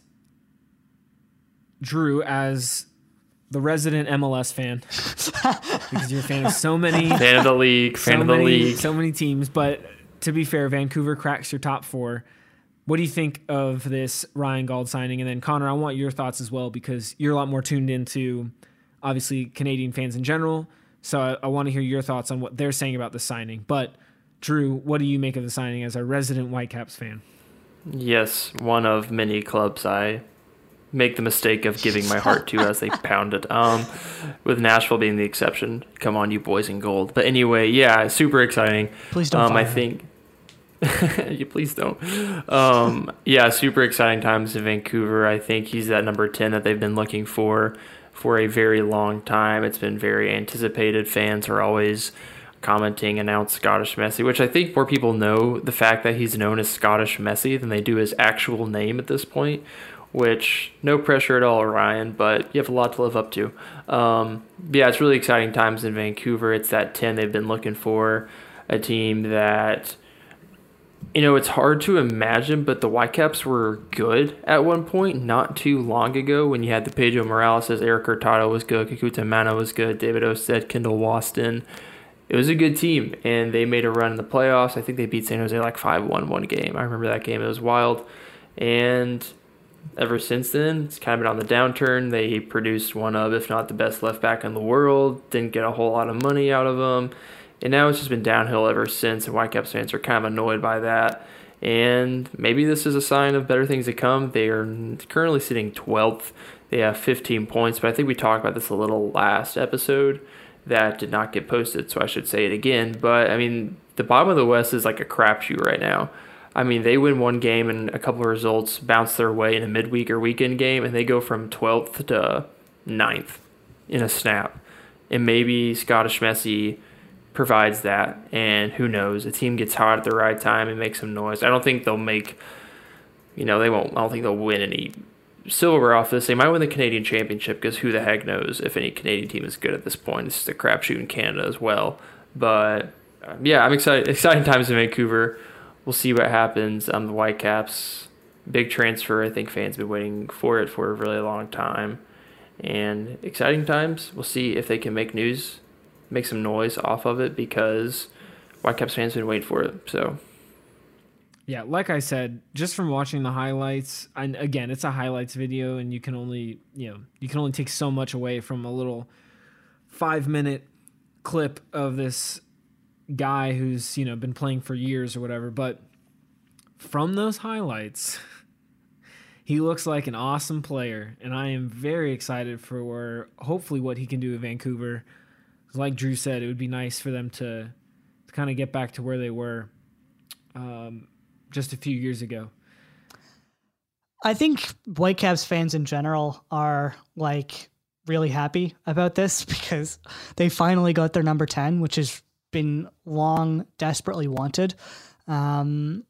Speaker 3: Drew, as the resident M L S fan, because you're a fan of so many...
Speaker 2: Fan of the league, fan
Speaker 3: so
Speaker 2: of the
Speaker 3: many,
Speaker 2: league.
Speaker 3: So many teams, but to be fair, Vancouver cracks your top four. What do you think of this Ryan Gauld signing? And then, Connor, I want your thoughts as well because you're a lot more tuned into, obviously, Canadian fans in general. So I, I want to hear your thoughts on what they're saying about the signing. But, Drew, what do you make of the signing as a resident Whitecaps fan?
Speaker 2: Yes, one of many clubs I make the mistake of giving my heart to as they pound it. Um, with Nashville being the exception. Come on, you boys in gold. But anyway, yeah, super exciting.
Speaker 4: Please don't
Speaker 2: um,
Speaker 4: fire
Speaker 2: I think... you please don't. Um, yeah, super exciting times in Vancouver. I think he's that number ten that they've been looking for for a very long time. It's been very anticipated. Fans are always commenting, announce Scottish Messi, which I think more people know the fact that he's known as Scottish Messi than they do his actual name at this point, which no pressure at all, Ryan, but you have a lot to live up to. Um, yeah, it's really exciting times in Vancouver. It's that ten they've been looking for, a team that... You know, it's hard to imagine, but the Whitecaps were good at one point, not too long ago, when you had the Pedro Morales, Eric Hurtado was good, Kikuta Mano was good, David Osted, Kendall Waston. It was a good team, and they made a run in the playoffs. I think they beat San Jose like five one one game. I remember that game. It was wild. And ever since then, it's kind of been on the downturn. They produced one of, if not the best left back in the world. Didn't get a whole lot of money out of them. And now it's just been downhill ever since, and Whitecaps fans are kind of annoyed by that. And maybe this is a sign of better things to come. They are currently sitting twelfth. They have fifteen points, but I think we talked about this a little last episode that did not get posted, so I should say it again. But, I mean, the bottom of the West is like a crapshoot right now. I mean, they win one game and a couple of results bounce their way in a midweek or weekend game, and they go from twelfth to ninth in a snap. And maybe Scottish Messi provides that, and who knows, a team gets hot at the right time and makes some noise. I don't think they'll make, you know, they won't, I don't think they'll win any silver off this. They might win the Canadian Championship, because who the heck knows if any Canadian team is good at this point. It's just a crapshoot in Canada as well. But uh, yeah, I'm excited. Exciting times in Vancouver. We'll see what happens. Um, the Whitecaps, big transfer. I think fans have been waiting for it for a really long time. And exciting times. We'll see if they can make news, make some noise off of it, because Whitecaps fans have been waiting for it. So,
Speaker 3: yeah, like I said, just from watching the highlights, and again, it's a highlights video, and you can only, you know, you can only take so much away from a little five-minute clip of this guy who's, you know, been playing for years or whatever. But from those highlights, he looks like an awesome player, and I am very excited for hopefully what he can do in Vancouver. Like Drew said, it would be nice for them to, to kind of get back to where they were um, just a few years ago.
Speaker 4: I think Whitecaps fans in general are like really happy about this, because they finally got their number ten, which has been long desperately wanted. Um,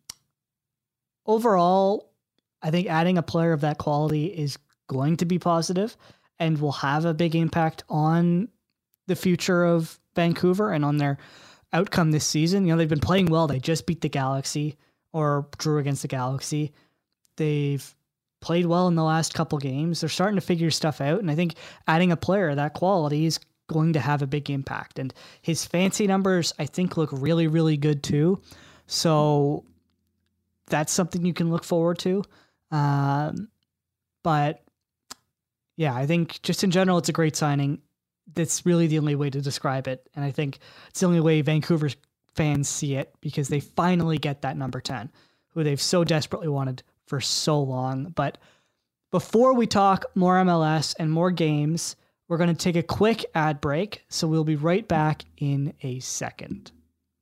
Speaker 4: overall, I think adding a player of that quality is going to be positive and will have a big impact on the future of Vancouver and on their outcome this season. You know, they've been playing well. They just beat the Galaxy, or drew against the Galaxy. They've played well in the last couple games. They're starting to figure stuff out. And I think adding a player of that quality is going to have a big impact. And his fancy numbers, I think, look really, really good too. So that's something you can look forward to. Um, but yeah, I think just in general, it's a great signing. That's really the only way to describe it. And I think it's the only way Vancouver fans see it, because they finally get that number ten, who they've so desperately wanted for so long. But before we talk more M L S and more games, we're going to take a quick ad break. So we'll be right back in a second.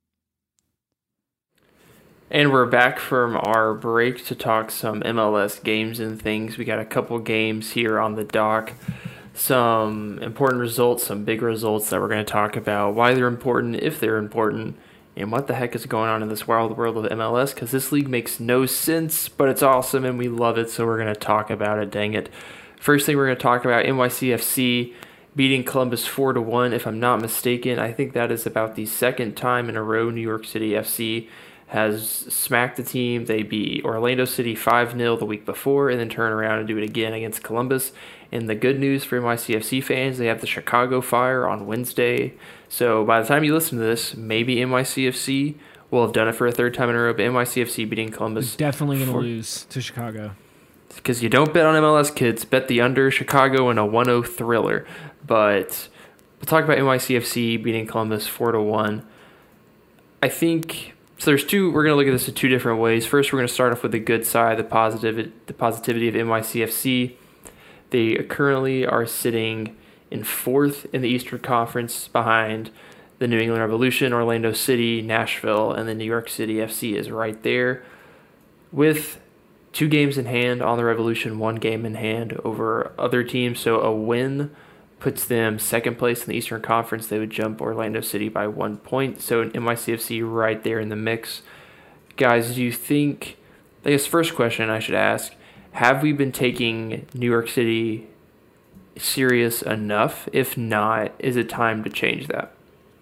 Speaker 2: And we're back from our break to talk some M L S games and things. We got a couple games here on the dock. Some important results, some big results that we're going to talk about, why they're important, if they're important, and what the heck is going on in this wild world of M L S, because this league makes no sense, but it's awesome and we love it, so we're going to talk about it, dang it. First thing we're going to talk about, N Y C F C beating Columbus four to one, if I'm not mistaken. I think that is about the second time in a row New York City F C has smacked the team. They beat Orlando City five nil the week before, and then turn around and do it again against Columbus. And the good news for N Y C F C fans, they have the Chicago Fire on Wednesday. So by the time you listen to this, maybe N Y C F C will have done it for a third time in a row, but N Y C F C beating Columbus.
Speaker 3: They're definitely going to lose to Chicago.
Speaker 2: Because you don't bet on M L S, kids. Bet the under, Chicago in a one oh thriller. But we'll talk about N Y C F C beating Columbus four to one. I think... So there's two, we're going to look at this in two different ways. First, we're going to start off with the good side, the positive, the positivity of N Y C F C. They currently are sitting in fourth in the Eastern Conference behind the New England Revolution, Orlando City, Nashville, and the New York City F C is right there with two games in hand on the Revolution, one game in hand over other teams. So a win puts them second place in the Eastern Conference. They would jump Orlando City by one point. So N Y C F C right there in the mix. Guys, do you think, I guess first question I should ask, have we been taking New York City serious enough? If not, is it time to change that?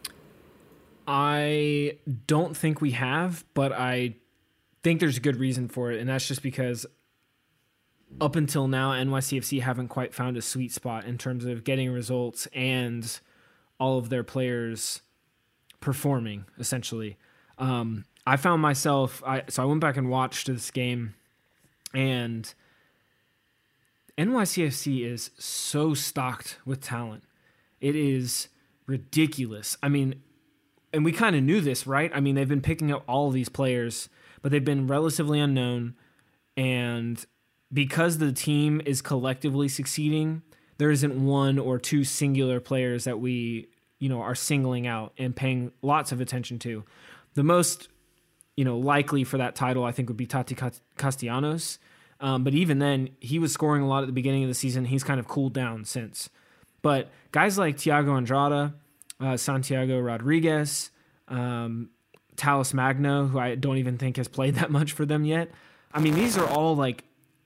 Speaker 3: I don't think we have, but I think there's a good reason for it, and that's just because up until now, N Y C F C haven't quite found a sweet spot in terms of getting results and all of their players performing, essentially. Um, I found myself, I, so I went back and watched this game, and N Y C F C is so stocked with talent. It is ridiculous. I mean, and we kind of knew this, right? I mean, they've been picking up all of these players, but they've been relatively unknown, and because the team is collectively succeeding, there isn't one or two singular players that we, you know, are singling out and paying lots of attention to. The most you know, likely for that title, I think would be Tati Castellanos. Um, but even then, he was scoring a lot at the beginning of the season. He's kind of cooled down since. But guys like Thiago Andrada, uh, Santiago Rodriguez, um, Talis Magno, who I don't even think has played that much for them yet. I mean, these are all like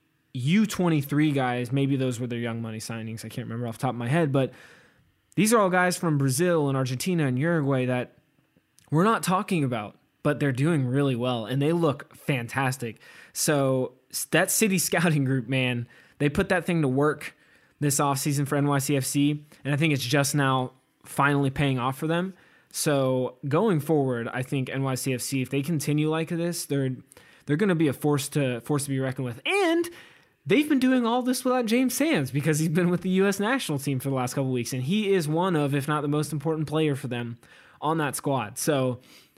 Speaker 3: U twenty-three guys. Maybe those were their young money signings. I can't remember off the top of my head. But these are all guys from Brazil and Argentina and Uruguay that we're not talking about, but they're doing really well, and they look fantastic. So that City Scouting Group, man, they put that thing to work this offseason for N Y C F C, and I think it's just now finally paying off for them. So going forward, I think N Y C F C, if they continue like this, they're they're going to be a force to force to be reckoned with. And they've been doing all this without James Sands because he's been with the U S national team for the last couple of weeks, and he is one of, if not the most important player for them on that squad. So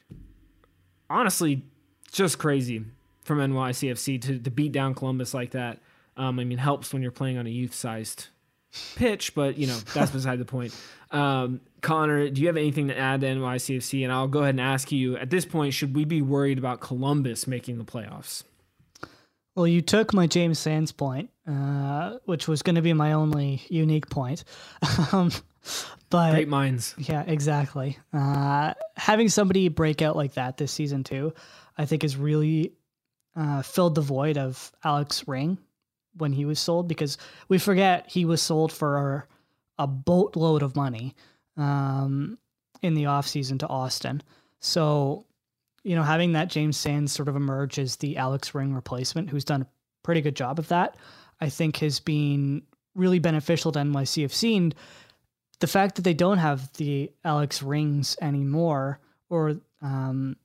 Speaker 3: honestly, just crazy from N Y C F C to, to beat down Columbus like that. Um, I mean, helps when you're playing on a youth-sized pitch, but, you know, that's beside the point. Um, Connor, do you have anything to add to N Y C F C? And I'll go ahead and ask you, at this point, should we be worried about Columbus making the playoffs?
Speaker 4: Well, you took my James Sands point, uh, which was going to be my only unique point. um, but
Speaker 3: Great minds.
Speaker 4: Yeah, exactly. Uh, having somebody break out like that this season too, I think has really uh, filled the void of Alex Ring when he was sold, because we forget he was sold for a boatload of money um, in the offseason to Austin. So, you know, having that James Sands sort of emerge as the Alex Ring replacement, who's done a pretty good job of that, I think has been really beneficial to N Y C F C. And the fact that they don't have the Alex Rings anymore, or um,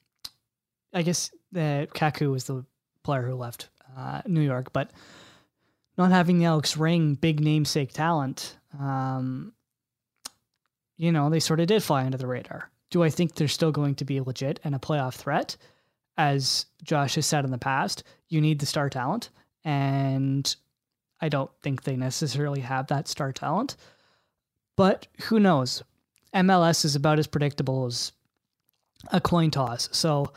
Speaker 4: I guess uh, Kaku was the player who left uh, New York, but not having the Alex Ring big namesake talent, um, you know, they sort of did fly under the radar. Do I think they're still going to be legit and a playoff threat? As Josh has said in the past, you need the star talent, and I don't think they necessarily have that star talent. But who knows? M L S is about as predictable as a coin toss. So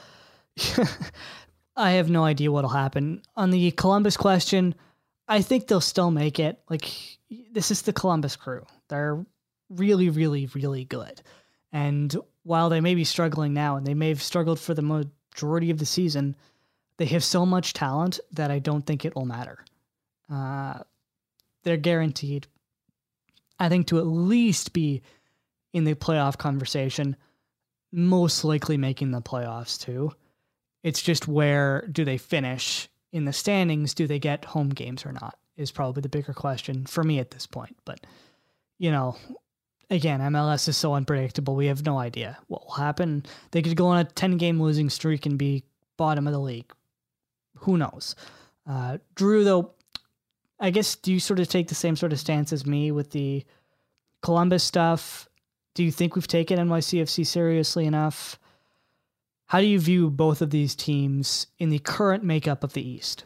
Speaker 4: I have no idea what'll happen. On the Columbus question, I think they'll still make it. Like, this is the Columbus Crew. They're really, really, really good. And while they may be struggling now, and they may have struggled for the majority of the season, they have so much talent that I don't think it will matter. Uh, they're guaranteed, I think, to at least be in the playoff conversation, most likely making the playoffs too. It's just, where do they finish in the standings? Do they get home games or not is probably the bigger question for me at this point. But, you know, again, M L S is so unpredictable. We have no idea what will happen. They could go on a ten-game losing streak and be bottom of the league. Who knows? Uh, Drew, though, I guess, do you sort of take the same sort of stance as me with the Columbus stuff? Do you think we've taken N Y C F C seriously enough? How do you view both of these teams in the current makeup of the East?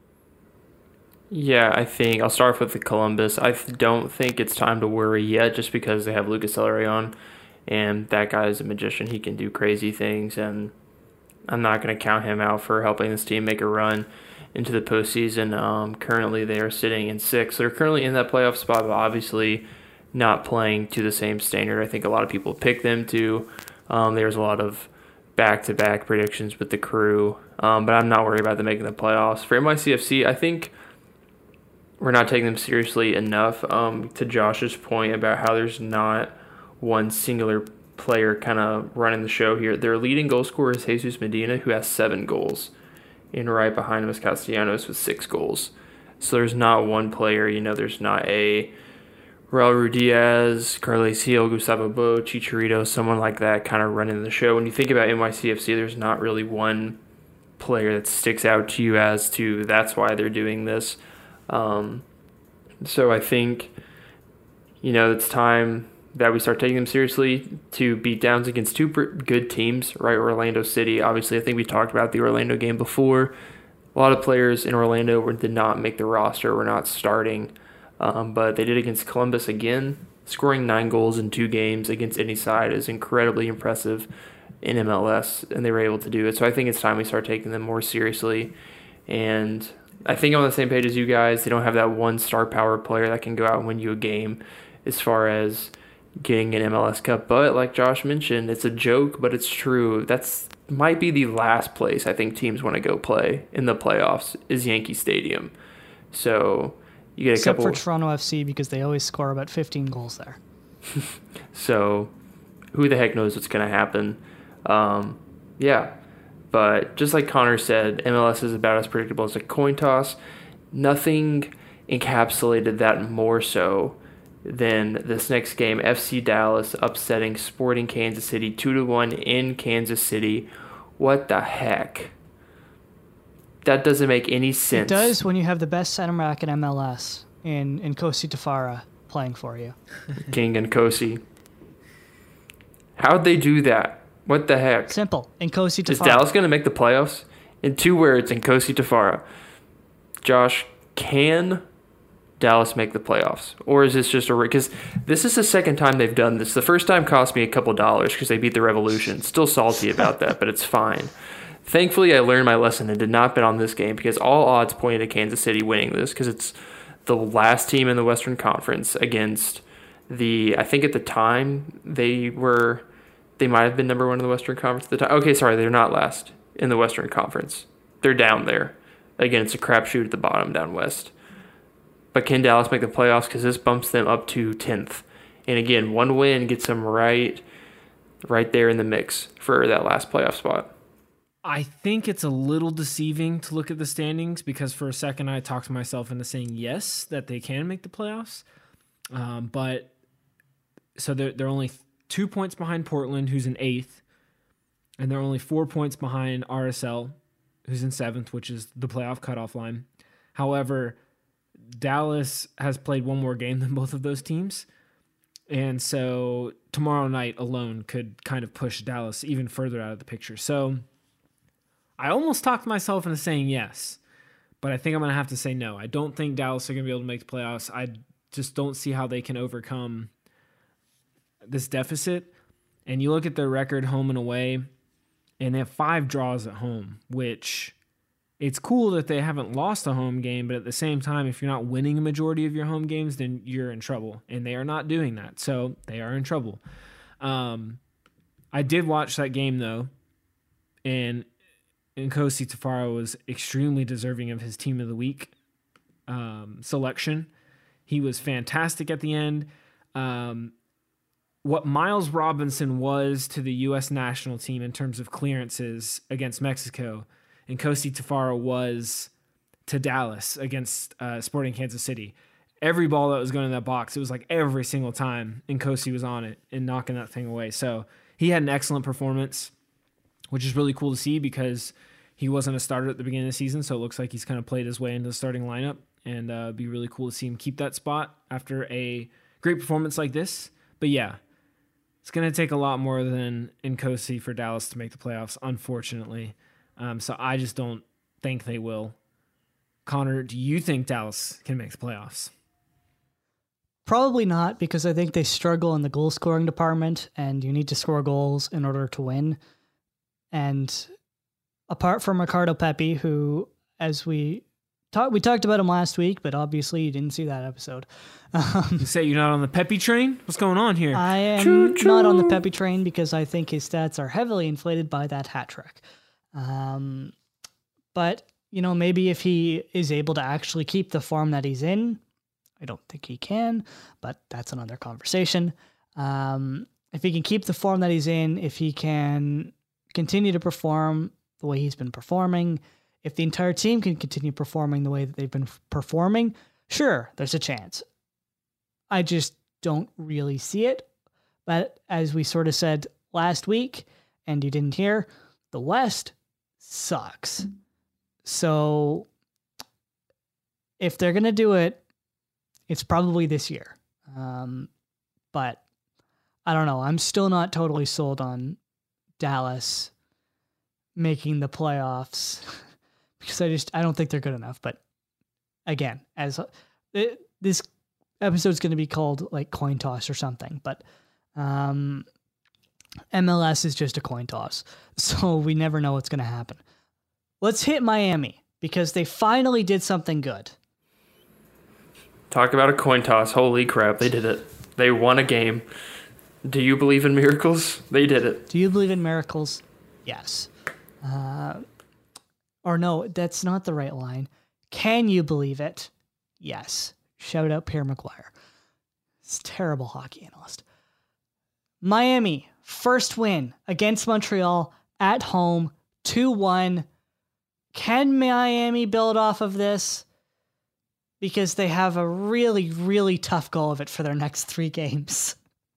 Speaker 2: Yeah, I think I'll start off with the Columbus. I don't think it's time to worry yet, just because they have Lucas Ellery, and that guy is a magician. He can do crazy things, and I'm not going to count him out for helping this team make a run into the postseason. Um, currently, they are sitting in sixth. They're currently in that playoff spot, but obviously not playing to the same standard I think a lot of people pick them to. Um, there's a lot of back-to-back predictions with the Crew, um, but I'm not worried about them making the playoffs. For N Y C F C, I think we're not taking them seriously enough. Um, to Josh's point about how there's not one singular player kind of running the show here. Their leading goal scorer is Jesus Medina, who has seven goals, and right behind him is Castellanos with six goals. So there's not one player, you know, there's not a Raul Ruidiaz, Carles Gil, Gustavo Bo, Chicharito, someone like that kind of running the show. When you think about N Y C F C, there's not really one player that sticks out to you as to that's why they're doing this. Um, so I think, you know, it's time that we start taking them seriously to beat downs against two good teams, right? Orlando City. Obviously, I think we talked about the Orlando game before. A lot of players in Orlando did not make the roster, were not starting. Um, but they did against Columbus again. Scoring nine goals in two games against any side is incredibly impressive. in M L S, and they were able to do it. So I think it's time we start taking them more seriously. And I think I'm on the same page as you guys. They don't have that one star power player that can go out and win you a game as far as getting an M L S Cup. But like Josh mentioned, it's a joke, but it's true. That's might be the last place I think teams want to go play in the playoffs is Yankee Stadium. So you get a
Speaker 4: Except
Speaker 2: couple
Speaker 4: for Toronto F C because they always score about fifteen goals there.
Speaker 2: So who the heck knows what's going to happen? Um, yeah. But just like Connor said, M L S is about as predictable as a coin toss. Nothing encapsulated that more so than this next game, F C Dallas upsetting Sporting Kansas City two to one in Kansas City. What the heck? That doesn't make any sense.
Speaker 4: It does when you have the best center back in M L S in, in Kosi Tafara playing for you.
Speaker 2: King and Kosi. How'd they do that? What the heck?
Speaker 4: Simple. In Kosi Tafara.
Speaker 2: Is Dallas going to make the playoffs? In two words, in Kosi Tafara. Josh, can Dallas make the playoffs? Or is this just a... Because this is the second time they've done this. The first time cost me a couple dollars because they beat the Revolution. Still salty about that, but it's fine. Thankfully, I learned my lesson and did not bet on this game because all odds pointed to Kansas City winning this because it's the last team in the Western Conference against the... I think at the time they were... They might have been number one in the Western Conference at the time. Okay, sorry, they're not last in the Western Conference. They're down there. Again, it's a crapshoot at the bottom down west. But can Dallas make the playoffs? Because this bumps them up to tenth. And again, one win gets them right, right there in the mix for that last playoff spot.
Speaker 3: I think it's a little deceiving to look at the standings because for a second I talked myself into saying yes, that they can make the playoffs. Um, but so they're, they're only two points behind Portland, who's in eighth, and they're only four points behind R S L, who's in seventh, which is the playoff cutoff line. However, Dallas has played one more game than both of those teams, and so tomorrow night alone could kind of push Dallas even further out of the picture. So I almost talked myself into saying yes, but I think I'm going to have to say no. I don't think Dallas are going to be able to make the playoffs. I just don't see how they can overcome this deficit. And you look at their record home and away, and they have five draws at home, which it's cool that they haven't lost a home game, but at the same time, if you're not winning a majority of your home games, then you're in trouble. And they are not doing that, so they are in trouble. Um, I did watch that game, though, and Nkosi Tafara was extremely deserving of his Team of the Week um, selection. He was fantastic at the end. Um, what Miles Robinson was to the U S national team in terms of clearances against Mexico, and Nkosi Tafara was to Dallas against uh, Sporting Kansas City. Every ball that was going in that box, it was like every single time Nkosi was on it and knocking that thing away. So he had an excellent performance, which is really cool to see because he wasn't a starter at the beginning of the season, so it looks like he's kind of played his way into the starting lineup, and uh, it'd be really cool to see him keep that spot after a great performance like this. But yeah, it's going to take a lot more than Nkosi for Dallas to make the playoffs, unfortunately. Um, so I just don't think they will. Connor, do you think Dallas can make the playoffs?
Speaker 4: Probably not, because I think they struggle in the goal scoring department, and you need to score goals in order to win. And apart from Ricardo Pepi, who, as we talked, we talked about him last week, but obviously you didn't see that episode. Um,
Speaker 3: you say you're not on the Pepi train? What's going on here?
Speaker 4: I am
Speaker 2: Choo-choo.
Speaker 4: not on the Pepi train because I think his stats are heavily inflated by that hat trick. Um, but, you know, maybe if he is able to actually keep the form that he's in, I don't think he can, but that's another conversation. Um, if he can keep the form that he's in, if he can continue to perform the way he's been performing, if the entire team can continue performing the way that they've been performing, sure, there's a chance. I just don't really see it. But as we sort of said last week, and you didn't hear, the West sucks. So if they're going to do it, it's probably this year. Um, but I don't know. I'm still not totally sold on Dallas making the playoffs because I just, I don't think they're good enough. But again, as it, this episode's going to be called like coin toss or something, but um, M L S is just a coin toss, so we never know what's going to happen. Let's hit Miami because they finally did something good.
Speaker 2: Talk about a coin toss. Holy crap, they did it. They won a game. Do you believe in miracles? They did it.
Speaker 4: Do you believe in miracles? Yes. Uh, or no, that's not the right line. Can you believe it? Yes. Shout out Pierre McGuire. It's a terrible hockey analyst. Miami, first win against Montreal at home, two one. Can Miami build off of this? Because they have a really, really tough go of it for their next three games.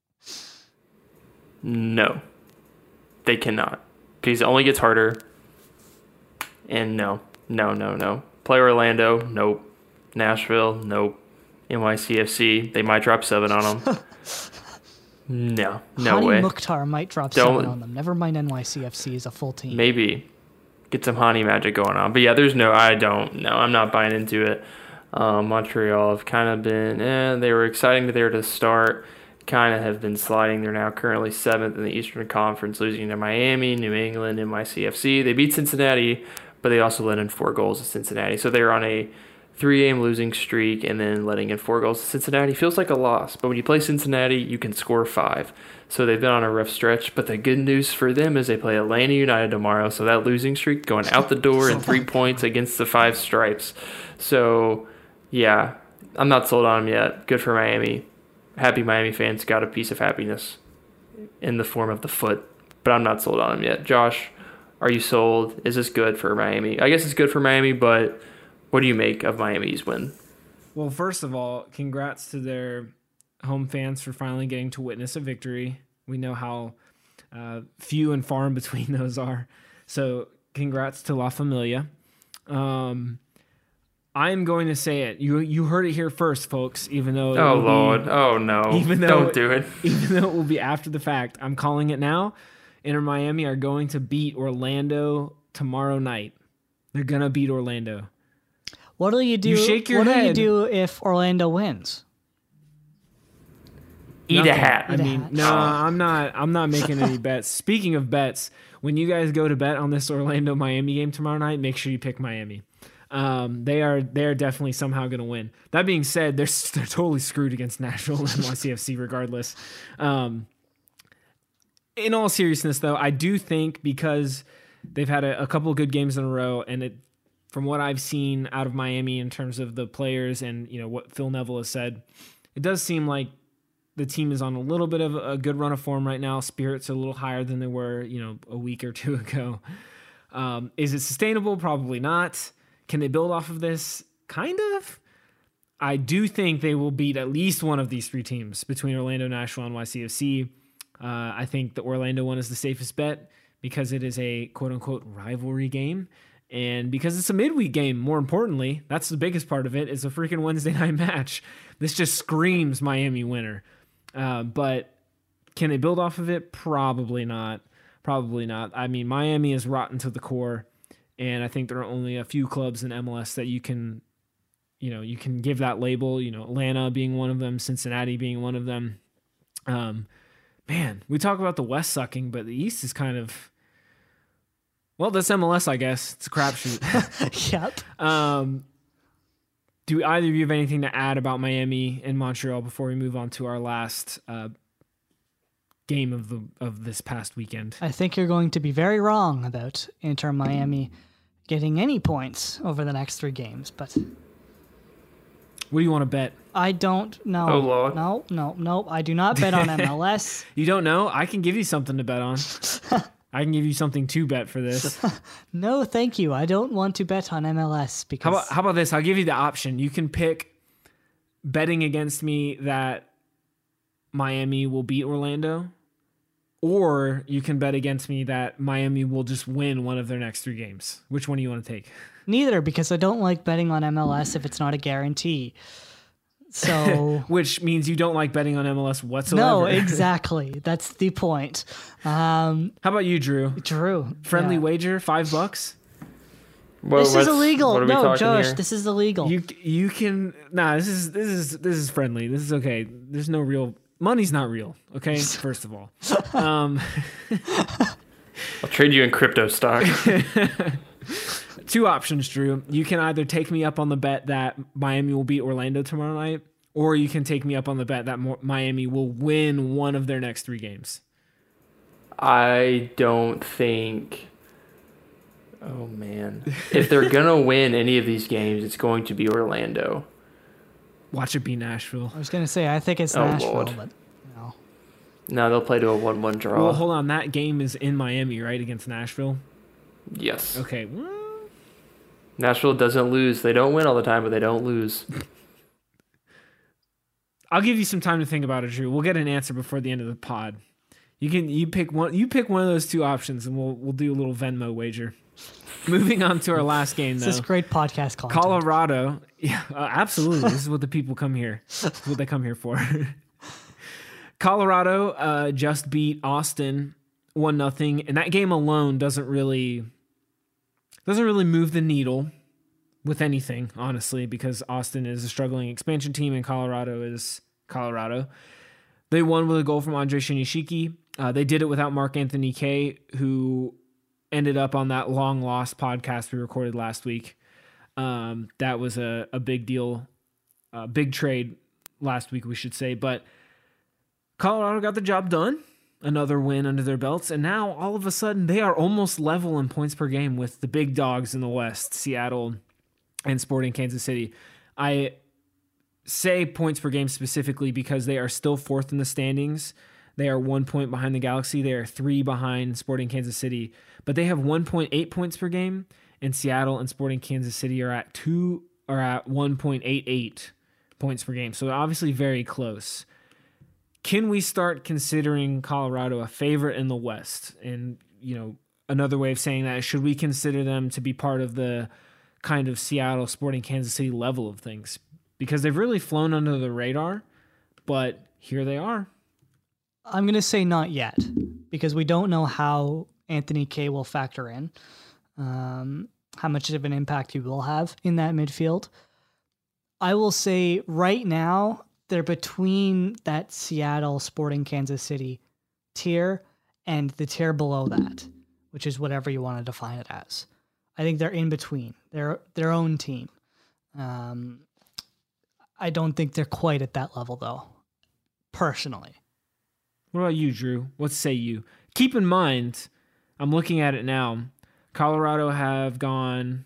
Speaker 2: No. They cannot. Because it only gets harder. And no. No, no, no. Play Orlando? Nope. Nashville? Nope. N Y C F C? They might drop seven on them. no. No
Speaker 4: Hani
Speaker 2: way.
Speaker 4: Mukhtar might drop
Speaker 2: Don't,
Speaker 4: seven on them. Never mind N Y C F C is a full team.
Speaker 2: Maybe. Get some Hani magic going on. But yeah, there's no... I don't... No, I'm not buying into it. Um, Montreal have kind of been... Eh, they were exciting there to start. Kind of have been sliding. They're now currently seventh in the Eastern Conference, losing to Miami, New England, N Y C F C. They beat Cincinnati, but they also let in four goals to Cincinnati. So they're on a three-game losing streak, and then letting in four goals to Cincinnati feels like a loss. But when you play Cincinnati, you can score five. So they've been on a rough stretch. But the good news for them is they play Atlanta United tomorrow. So that losing streak going out the door and three points against the Five Stripes. So, yeah, I'm not sold on them yet. Good for Miami. Happy Miami fans got a piece of happiness in the form of the foot, but I'm not sold on them yet. Josh, are you sold? Is this good for Miami? I guess it's good for Miami, but what do you make of Miami's win?
Speaker 3: Well, first of all, congrats to their home fans for finally getting to witness a victory. We know how uh, few and far in between those are. So congrats to La Familia. Um, I'm going to say it. You you heard it here first, folks, even though...
Speaker 2: Oh,
Speaker 3: be,
Speaker 2: Lord. Oh, no.
Speaker 3: Even though,
Speaker 2: Don't do it.
Speaker 3: Even though it will be after the fact. I'm calling it now. Inter Miami are going to beat Orlando tomorrow night. They're going to beat Orlando.
Speaker 4: What do you do?
Speaker 3: You shake your
Speaker 4: what
Speaker 3: head.
Speaker 4: do you do if Orlando wins?
Speaker 2: Eat
Speaker 3: Nothing.
Speaker 2: a hat.
Speaker 3: I
Speaker 4: Eat a
Speaker 3: mean,
Speaker 4: hat.
Speaker 3: no, I'm not. I'm not making any bets. Speaking of bets, when you guys go to bet on this Orlando Miami game tomorrow night, make sure you pick Miami. Um, they are they are definitely somehow going to win. That being said, they're they're totally screwed against Nashville and N Y C F C regardless. Um, in all seriousness, though, I do think because they've had a, a couple of good games in a row, and it, from what I've seen out of Miami in terms of the players and you know what Phil Neville has said, it does seem like the team is on a little bit of a good run of form right now. Spirits are a little higher than they were, you know, a week or two ago. Um, is it sustainable? Probably not. Can they build off of this? Kind of. I do think they will beat at least one of these three teams between Orlando, Nashville, and N Y C F C. Uh, I think the Orlando one is the safest bet because it is a quote-unquote rivalry game. And because it's a midweek game, more importantly, that's the biggest part of it, is a freaking Wednesday night match. This just screams Miami winner. Uh, but can they build off of it? Probably not. Probably not. I mean, Miami is rotten to the core. And I think there are only a few clubs in M L S that you can, you know, you can give that label, you know, Atlanta being one of them, Cincinnati being one of them. Um, man, we talk about the West sucking, but the East is kind of, well, that's M L S, I guess. It's a crapshoot.
Speaker 4: Yep.
Speaker 3: Um, do either of you have anything to add about Miami and Montreal before we move on to our last uh, game of the of this past weekend?
Speaker 4: I think you're going to be very wrong about Inter Miami getting any points over the next three games, but
Speaker 3: What do you want to bet?
Speaker 4: I don't know.
Speaker 2: Oh, Lord.
Speaker 4: No, no, no. I do not bet on M L S.
Speaker 3: You don't know? I can give you something to bet on. I can give you something to bet for this.
Speaker 4: No, thank you. I don't want to bet on M L S because
Speaker 3: How about how about this? I'll give you the option. You can pick betting against me that Miami will beat Orlando, or you can bet against me that Miami will just win one of their next three games. Which one do you want to take?
Speaker 4: neither, because I don't like betting on M L S if it's not a guarantee. So
Speaker 3: Which means you don't like betting on M L S whatsoever.
Speaker 4: no, exactly. That's the point. Um,
Speaker 3: How about you, Drew?
Speaker 4: Drew,
Speaker 3: Friendly
Speaker 4: yeah.
Speaker 3: wager, five bucks.
Speaker 2: What-
Speaker 4: This is
Speaker 2: what's-
Speaker 4: illegal.
Speaker 2: what are we
Speaker 4: No,
Speaker 2: talking
Speaker 4: Josh,
Speaker 2: here?
Speaker 4: this is illegal.
Speaker 3: You you can nah. This is this is this is friendly. This is okay. There's no real money's not real. Okay, first of all. Um,
Speaker 2: I'll trade you in crypto stock.
Speaker 3: two options, Drew. You can either take me up on the bet that Miami will beat Orlando tomorrow night, or you can take me up on the bet that Miami will win one of their next three games.
Speaker 2: I don't think... Oh, man. If they're going to win any of these games, it's going to be Orlando.
Speaker 3: Watch it be Nashville.
Speaker 4: I was going to say, I think it's
Speaker 2: Oh,
Speaker 4: Nashville,
Speaker 2: Lord.
Speaker 4: but no.
Speaker 2: No, they'll play to a one one draw.
Speaker 3: Well, hold on. That game is in Miami, right, against Nashville?
Speaker 2: Yes.
Speaker 3: Okay. Well,
Speaker 2: Nashville doesn't lose. They don't win all the time, but they don't lose.
Speaker 3: I'll give you some time to think about it, Drew. We'll get an answer before the end of the pod. You can you pick one you pick one of those two options, and we'll we'll do a little Venmo wager. Moving on to our last game, though.
Speaker 4: This is great podcast content.
Speaker 3: Colorado. Yeah, uh, absolutely. This is what the people come here. This is what they come here for. Colorado uh, just beat Austin one nothing, and that game alone doesn't really doesn't really move the needle with anything, honestly, because Austin is a struggling expansion team and Colorado is Colorado. They won with a goal from Andre Shinyashiki. Uh, they did it without Mark Anthony Kaye, who ended up on that long lost podcast we recorded last week. Um, that was a, a big deal, a big trade last week, we should say. But Colorado got the job done. Another win under their belts. And now, all of a sudden, they are almost level in points per game with the big dogs in the West, Seattle and Sporting Kansas City. I say points per game specifically because they are still fourth in the standings. They are one point behind the Galaxy. They are three behind Sporting Kansas City. But they have one point eight points per game, and Seattle and Sporting Kansas City are at two are at one point eight eight points per game. So obviously very close. Can we start considering Colorado a favorite in the West? And, you know, another way of saying that is, should we consider them to be part of the kind of Seattle, Sporting Kansas City level of things? Because they've really flown under the radar, but here they are.
Speaker 4: I'm going to say not yet, because we don't know how Anthony Kaye will factor in, um, how much of an impact he will have in that midfield. I will say right now, they're between that Seattle, Sporting Kansas City tier and the tier below that, which is whatever you want to define it as. I think they're in between. They're their own team. Um, I don't think they're quite at that level, though, personally.
Speaker 3: What about you, Drew? What say you? Keep in mind, I'm looking at it now. Colorado have gone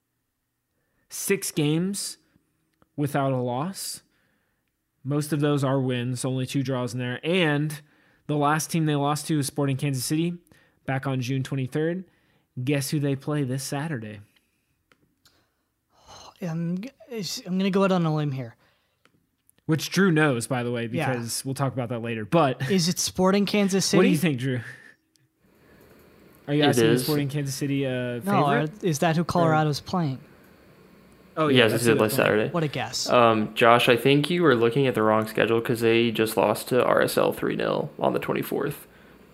Speaker 3: six games without a loss. Most of those are wins, only two draws in there. And the last team they lost to is Sporting Kansas City back on June twenty-third. Guess who they play this Saturday?
Speaker 4: I'm, I'm going to go out on a limb here.
Speaker 3: Which Drew knows, by the way, because yeah. we'll talk about that later. But
Speaker 4: is it Sporting Kansas City?
Speaker 3: What do you think, Drew? Are you
Speaker 2: it
Speaker 3: asking
Speaker 2: is.
Speaker 3: Sporting Kansas City uh,
Speaker 4: no,
Speaker 3: favorite?
Speaker 4: Is that who Colorado's or? playing?
Speaker 2: Oh, yeah, yes, it's last Saturday.
Speaker 4: What a guess.
Speaker 2: Um, Josh, I think you were looking at the wrong schedule because they just lost to R S L three nil on the twenty-fourth.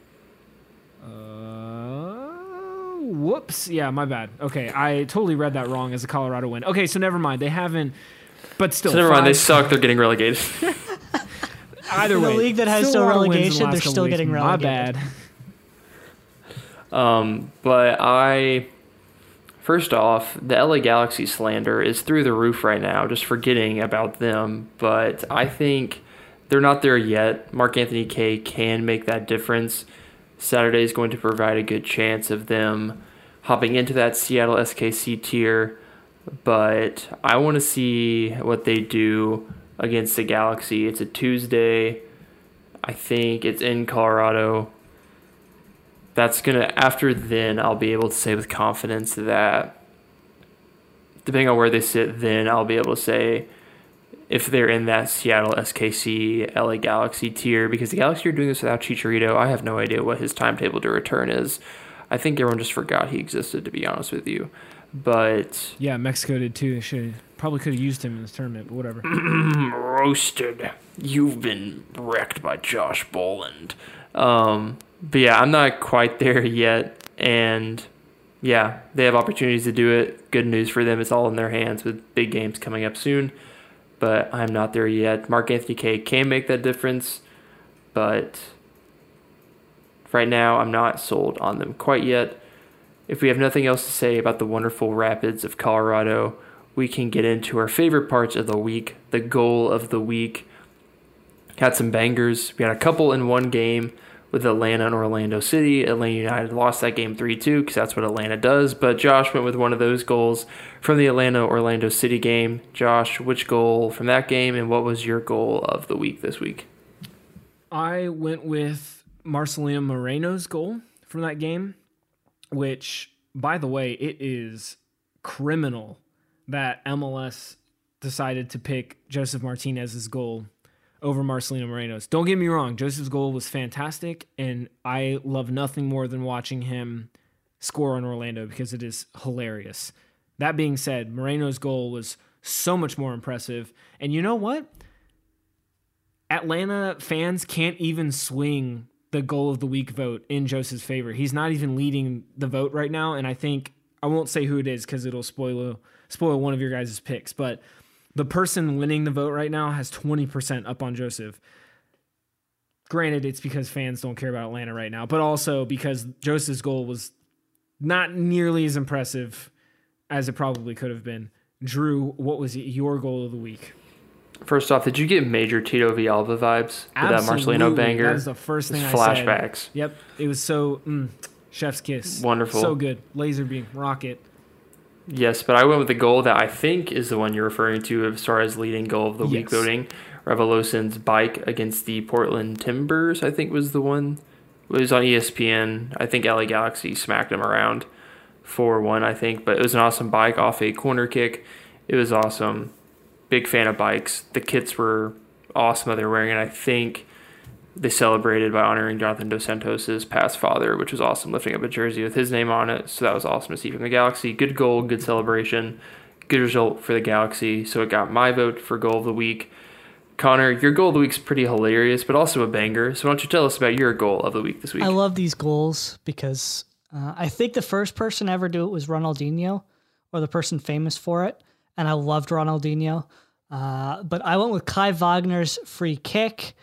Speaker 3: Uh, whoops. Yeah, my bad. Okay, I totally read that wrong as a Colorado win. Okay, so never mind. They haven't, but still.
Speaker 2: So never
Speaker 3: five,
Speaker 2: mind, they suck. They're getting relegated.
Speaker 3: Either
Speaker 4: In
Speaker 3: way.
Speaker 4: a league that has no relegation, they're still getting
Speaker 3: weeks.
Speaker 4: relegated.
Speaker 3: My bad.
Speaker 2: Um, but I... First off, the L A Galaxy slander is through the roof right now, just forgetting about them. But I think they're not there yet. Mark Anthony Kaye can make that difference. Saturday is going to provide a good chance of them hopping into that Seattle S K C tier. But I want to see what they do against the Galaxy. It's a Tuesday. I think it's in Colorado. That's going to, after then, I'll be able to say with confidence that, depending on where they sit then, I'll be able to say if they're in that Seattle S K C, L A Galaxy tier, because the Galaxy are doing this without Chicharito. I have no idea what his timetable to return is. I think everyone just forgot he existed, to be honest with you. But
Speaker 3: yeah, Mexico did too. They should probably could have used him in this tournament, but whatever.
Speaker 2: Roasted. You've been wrecked by Josh Boland. Um... But yeah, I'm not quite there yet, and yeah, they have opportunities to do it. Good news for them. It's all in their hands with big games coming up soon, but I'm not there yet. Mark Anthony Kaye can make that difference, but right now, I'm not sold on them quite yet. If we have nothing else to say about the wonderful Rapids of Colorado, we can get into our favorite parts of the week, the goal of the week. Had some bangers. We had a couple in one game with Atlanta and Orlando City. Atlanta United lost that game three two because that's what Atlanta does. But Josh went with one of those goals from the Atlanta-Orlando City game. Josh, which goal from that game, and what was your goal of the week this week?
Speaker 3: I went with Marcelino Moreno's goal from that game, which, by the way, it is criminal that M L S decided to pick Joseph Martinez's goal over Marcelino Moreno's. Don't get me wrong, Joseph's goal was fantastic, and I love nothing more than watching him score on Orlando because it is hilarious. That being said, Moreno's goal was so much more impressive. And you know what? Atlanta fans can't even swing the goal of the week vote in Joseph's favor. He's not even leading the vote right now, and I think, I won't say who it is because it'll spoil spoil one of your guys' picks, but the person winning the vote right now has twenty percent up on Joseph. Granted, it's because fans don't care about Atlanta right now, but also because Joseph's goal was not nearly as impressive as it probably could have been. Drew, what was your goal of the week?
Speaker 2: First off, did you get major Tito Villalba vibes with that Marcelino banger?
Speaker 3: That was the first thing I
Speaker 2: flashbacks.
Speaker 3: said. Yep, it was so mm, chef's kiss.
Speaker 2: Wonderful.
Speaker 3: So good. Laser beam, rocket.
Speaker 2: Yes, but I went with the goal that I think is the one you're referring to as far as leading goal of the week
Speaker 3: Yes.
Speaker 2: voting. Revolution's bike against the Portland Timbers, I think was the one. It was on E S P N. I think L A Galaxy smacked him around four one, I think. But it was an awesome bike off a corner kick. It was awesome. Big fan of bikes. The kits were awesome that they were wearing, and I think they celebrated by honoring Jonathan Dos Santos' past father, which was awesome, lifting up a jersey with his name on it. So that was awesome to see from the Galaxy. Good goal, good celebration, good result for the Galaxy. So it got my vote for goal of the week. Connor, your goal of the week's pretty hilarious, but also a banger. So why don't you tell us about your goal of the week this week?
Speaker 4: I love these goals because uh, I think the first person ever to do it was Ronaldinho, or the person famous for it, and I loved Ronaldinho. Uh, but I went with Kai Wagner's free kick.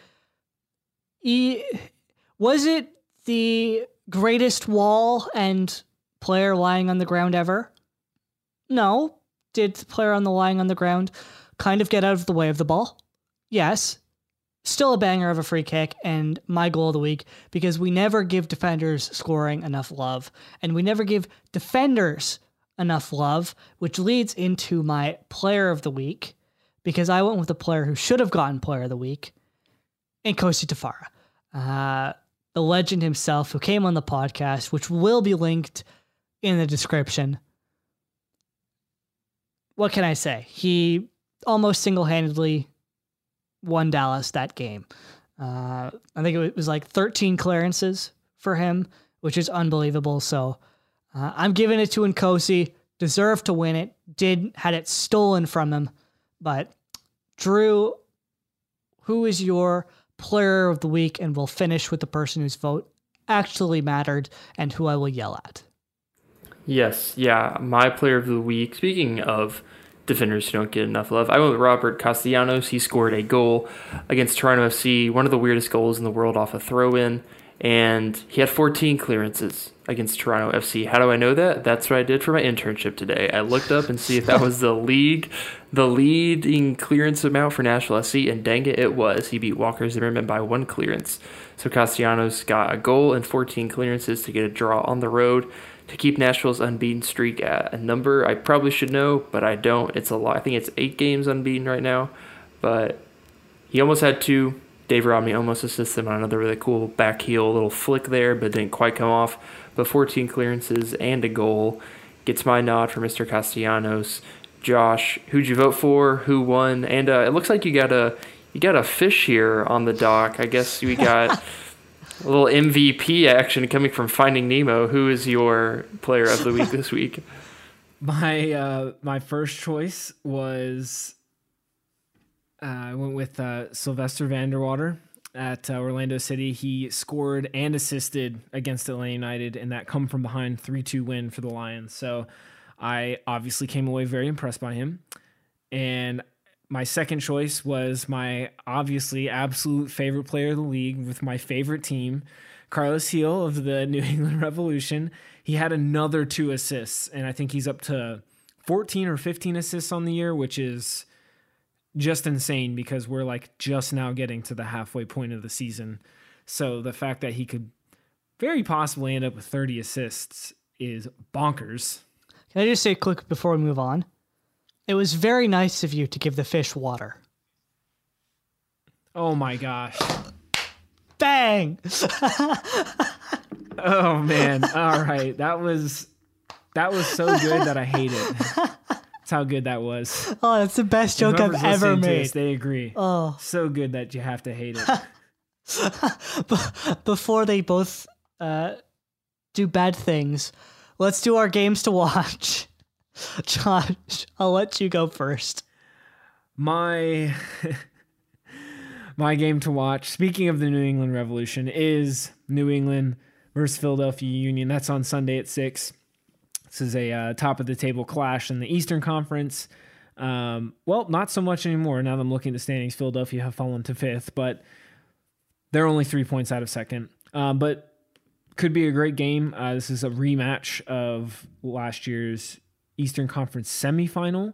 Speaker 4: He, was it the greatest wall and player lying on the ground ever? No. Did the player on the lying on the ground kind of get out of the way of the ball? Yes. Still a banger of a free kick, and my goal of the week, because we never give defenders scoring enough love, and we never give defenders enough love, which leads into my player of the week, because I went with the player who should have gotten player of the week, Nkosi Tafara, uh, the legend himself who came on the podcast, which will be linked in the description. What can I say? He almost single-handedly won Dallas that game. Uh, I think it was like thirteen clearances for him, which is unbelievable. So uh, I'm giving it to Nkosi. Deserved to win it. Did had it stolen from him. But Drew, who is your player of the week? And we'll finish with the person whose vote actually mattered and who I will yell at.
Speaker 2: Yes, yeah, my player of the week, speaking of defenders who don't get enough love, I went with Robert Castellanos. He scored a goal against Toronto F C, one of the weirdest goals in the world off a throw-in, and he had fourteen clearances against Toronto F C. How do I know that? That's what I did for my internship today. I looked up and see if that was the league, the leading clearance amount for Nashville F C, and dang it, it was. He beat Walker Zimmerman by one clearance. So Castellanos got a goal and fourteen clearances to get a draw on the road to keep Nashville's unbeaten streak at a number I probably should know, but I don't. It's a lot. I think it's eight games unbeaten right now, but he almost had two. Dave Romney almost assisted him on another really cool back heel little flick there, but didn't quite come off. But fourteen clearances and a goal gets my nod for Mister Castellanos. Josh, who'd you vote for? Who won? And uh, it looks like you got a you got a fish here on the dock. I guess we got a little M V P action coming from Finding Nemo. Who is your player of the week this week?
Speaker 3: My uh, my first choice was uh, I went with uh, Sylvester Vanderwater at uh, Orlando City. He scored and assisted against Atlanta United in that come from behind three two win for the Lions. So I obviously came away very impressed by him. And my second choice was my obviously absolute favorite player of the league with my favorite team, Carlos Heel of the New England Revolution. He had another two assists, and I think he's up to fourteen or fifteen assists on the year, which is just insane because we're like just now getting to the halfway point of the season. So the fact that he could very possibly end up with thirty assists is bonkers.
Speaker 4: Can I just say quick before we move on? It was very nice of you to give the fish water.
Speaker 3: Oh my gosh.
Speaker 4: Bang!
Speaker 3: Oh man. All right. That was that was so good that I hate it. That's how good that was.
Speaker 4: Oh, that's the best joke I've
Speaker 3: Whoever's
Speaker 4: ever
Speaker 3: listening to
Speaker 4: made.
Speaker 3: this, they agree.
Speaker 4: Oh.
Speaker 3: So good that you have to hate it.
Speaker 4: Before they both uh, do bad things, let's do our games to watch. Josh, I'll let you go first.
Speaker 3: My my game to watch, speaking of the New England Revolution, is New England versus Philadelphia Union. That's on Sunday at six. This is a uh, top-of-the-table clash in the Eastern Conference. Um, well, not so much anymore. Now that I'm looking at the standings, Philadelphia have fallen to fifth, but they're only three points out of second. Um, but could be a great game. Uh, this is a rematch of last year's Eastern Conference semifinal,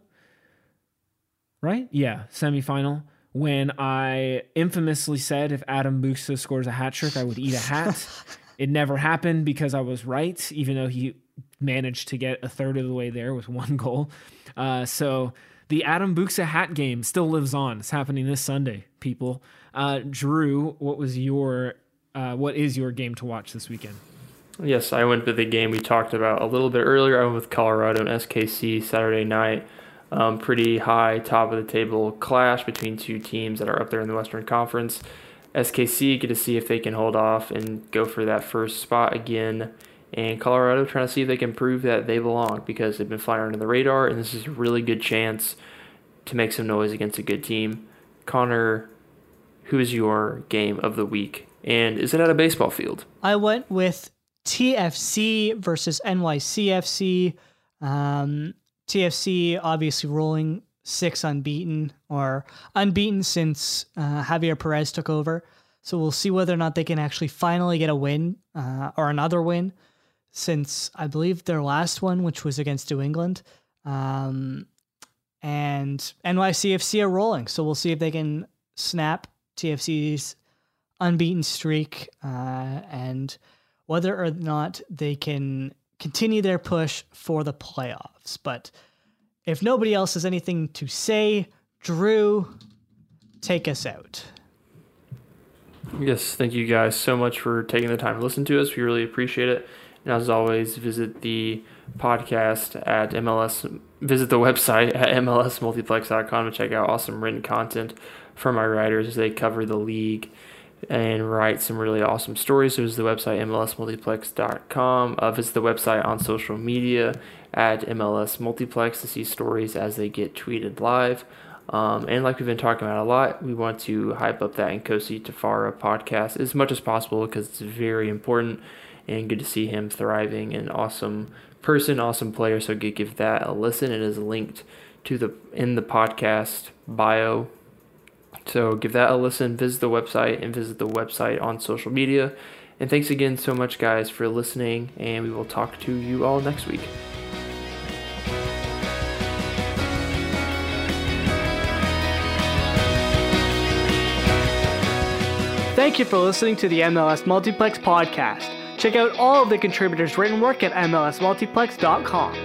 Speaker 3: right? Yeah, semifinal. When I infamously said if Adam Buksa scores a hat trick, I would eat a hat. It never happened because I was right, even though he managed to get a third of the way there with one goal. Uh, so the Adam Buksa hat game still lives on. It's happening this Sunday, people. Uh, Drew, what was your, uh, what is your game to watch this weekend?
Speaker 2: Yes, I went with the game we talked about a little bit earlier. I went with Colorado and S K C Saturday night. Um, pretty high top of the table clash between two teams that are up there in the Western Conference. S K C get to see if they can hold off and go for that first spot again. And Colorado trying to see if they can prove that they belong because they've been flying under the radar, and this is a really good chance to make some noise against a good team. Connor, who is your game of the week? And is it at a baseball field?
Speaker 4: I went with T F C versus N Y C F C. Um, T F C obviously rolling six unbeaten or unbeaten since uh, Javier Perez took over. So we'll see whether or not they can actually finally get a win uh, or another win since I believe their last one, which was against New England. Um, and N Y C F C are rolling. So we'll see if they can snap T F C's unbeaten streak uh, and whether or not they can continue their push for the playoffs. But if nobody else has anything to say, Drew, take us out.
Speaker 2: Yes, thank you guys so much for taking the time to listen to us. We really appreciate it. And as always, visit the podcast at M L S, visit the website at M L S multiplex dot com to check out awesome written content from our writers as they cover the league and write some really awesome stories. So visit the website M L S multiplex dot com. Uh, visit the website on social media at M L S Multiplex to see stories as they get tweeted live. Um, and like we've been talking about a lot, we want to hype up that Nkosi Tafara podcast as much as possible because it's very important and good to see him thriving. An awesome person, awesome player. So give, give that a listen. It is linked to the in the podcast bio. So give that a listen, visit the website, and visit the website on social media. And thanks again so much, guys, for listening, and we will talk to you all next week.
Speaker 1: Thank you for listening to the M L S Multiplex podcast. Check out all of the contributors' written work at M L S multiplex dot com.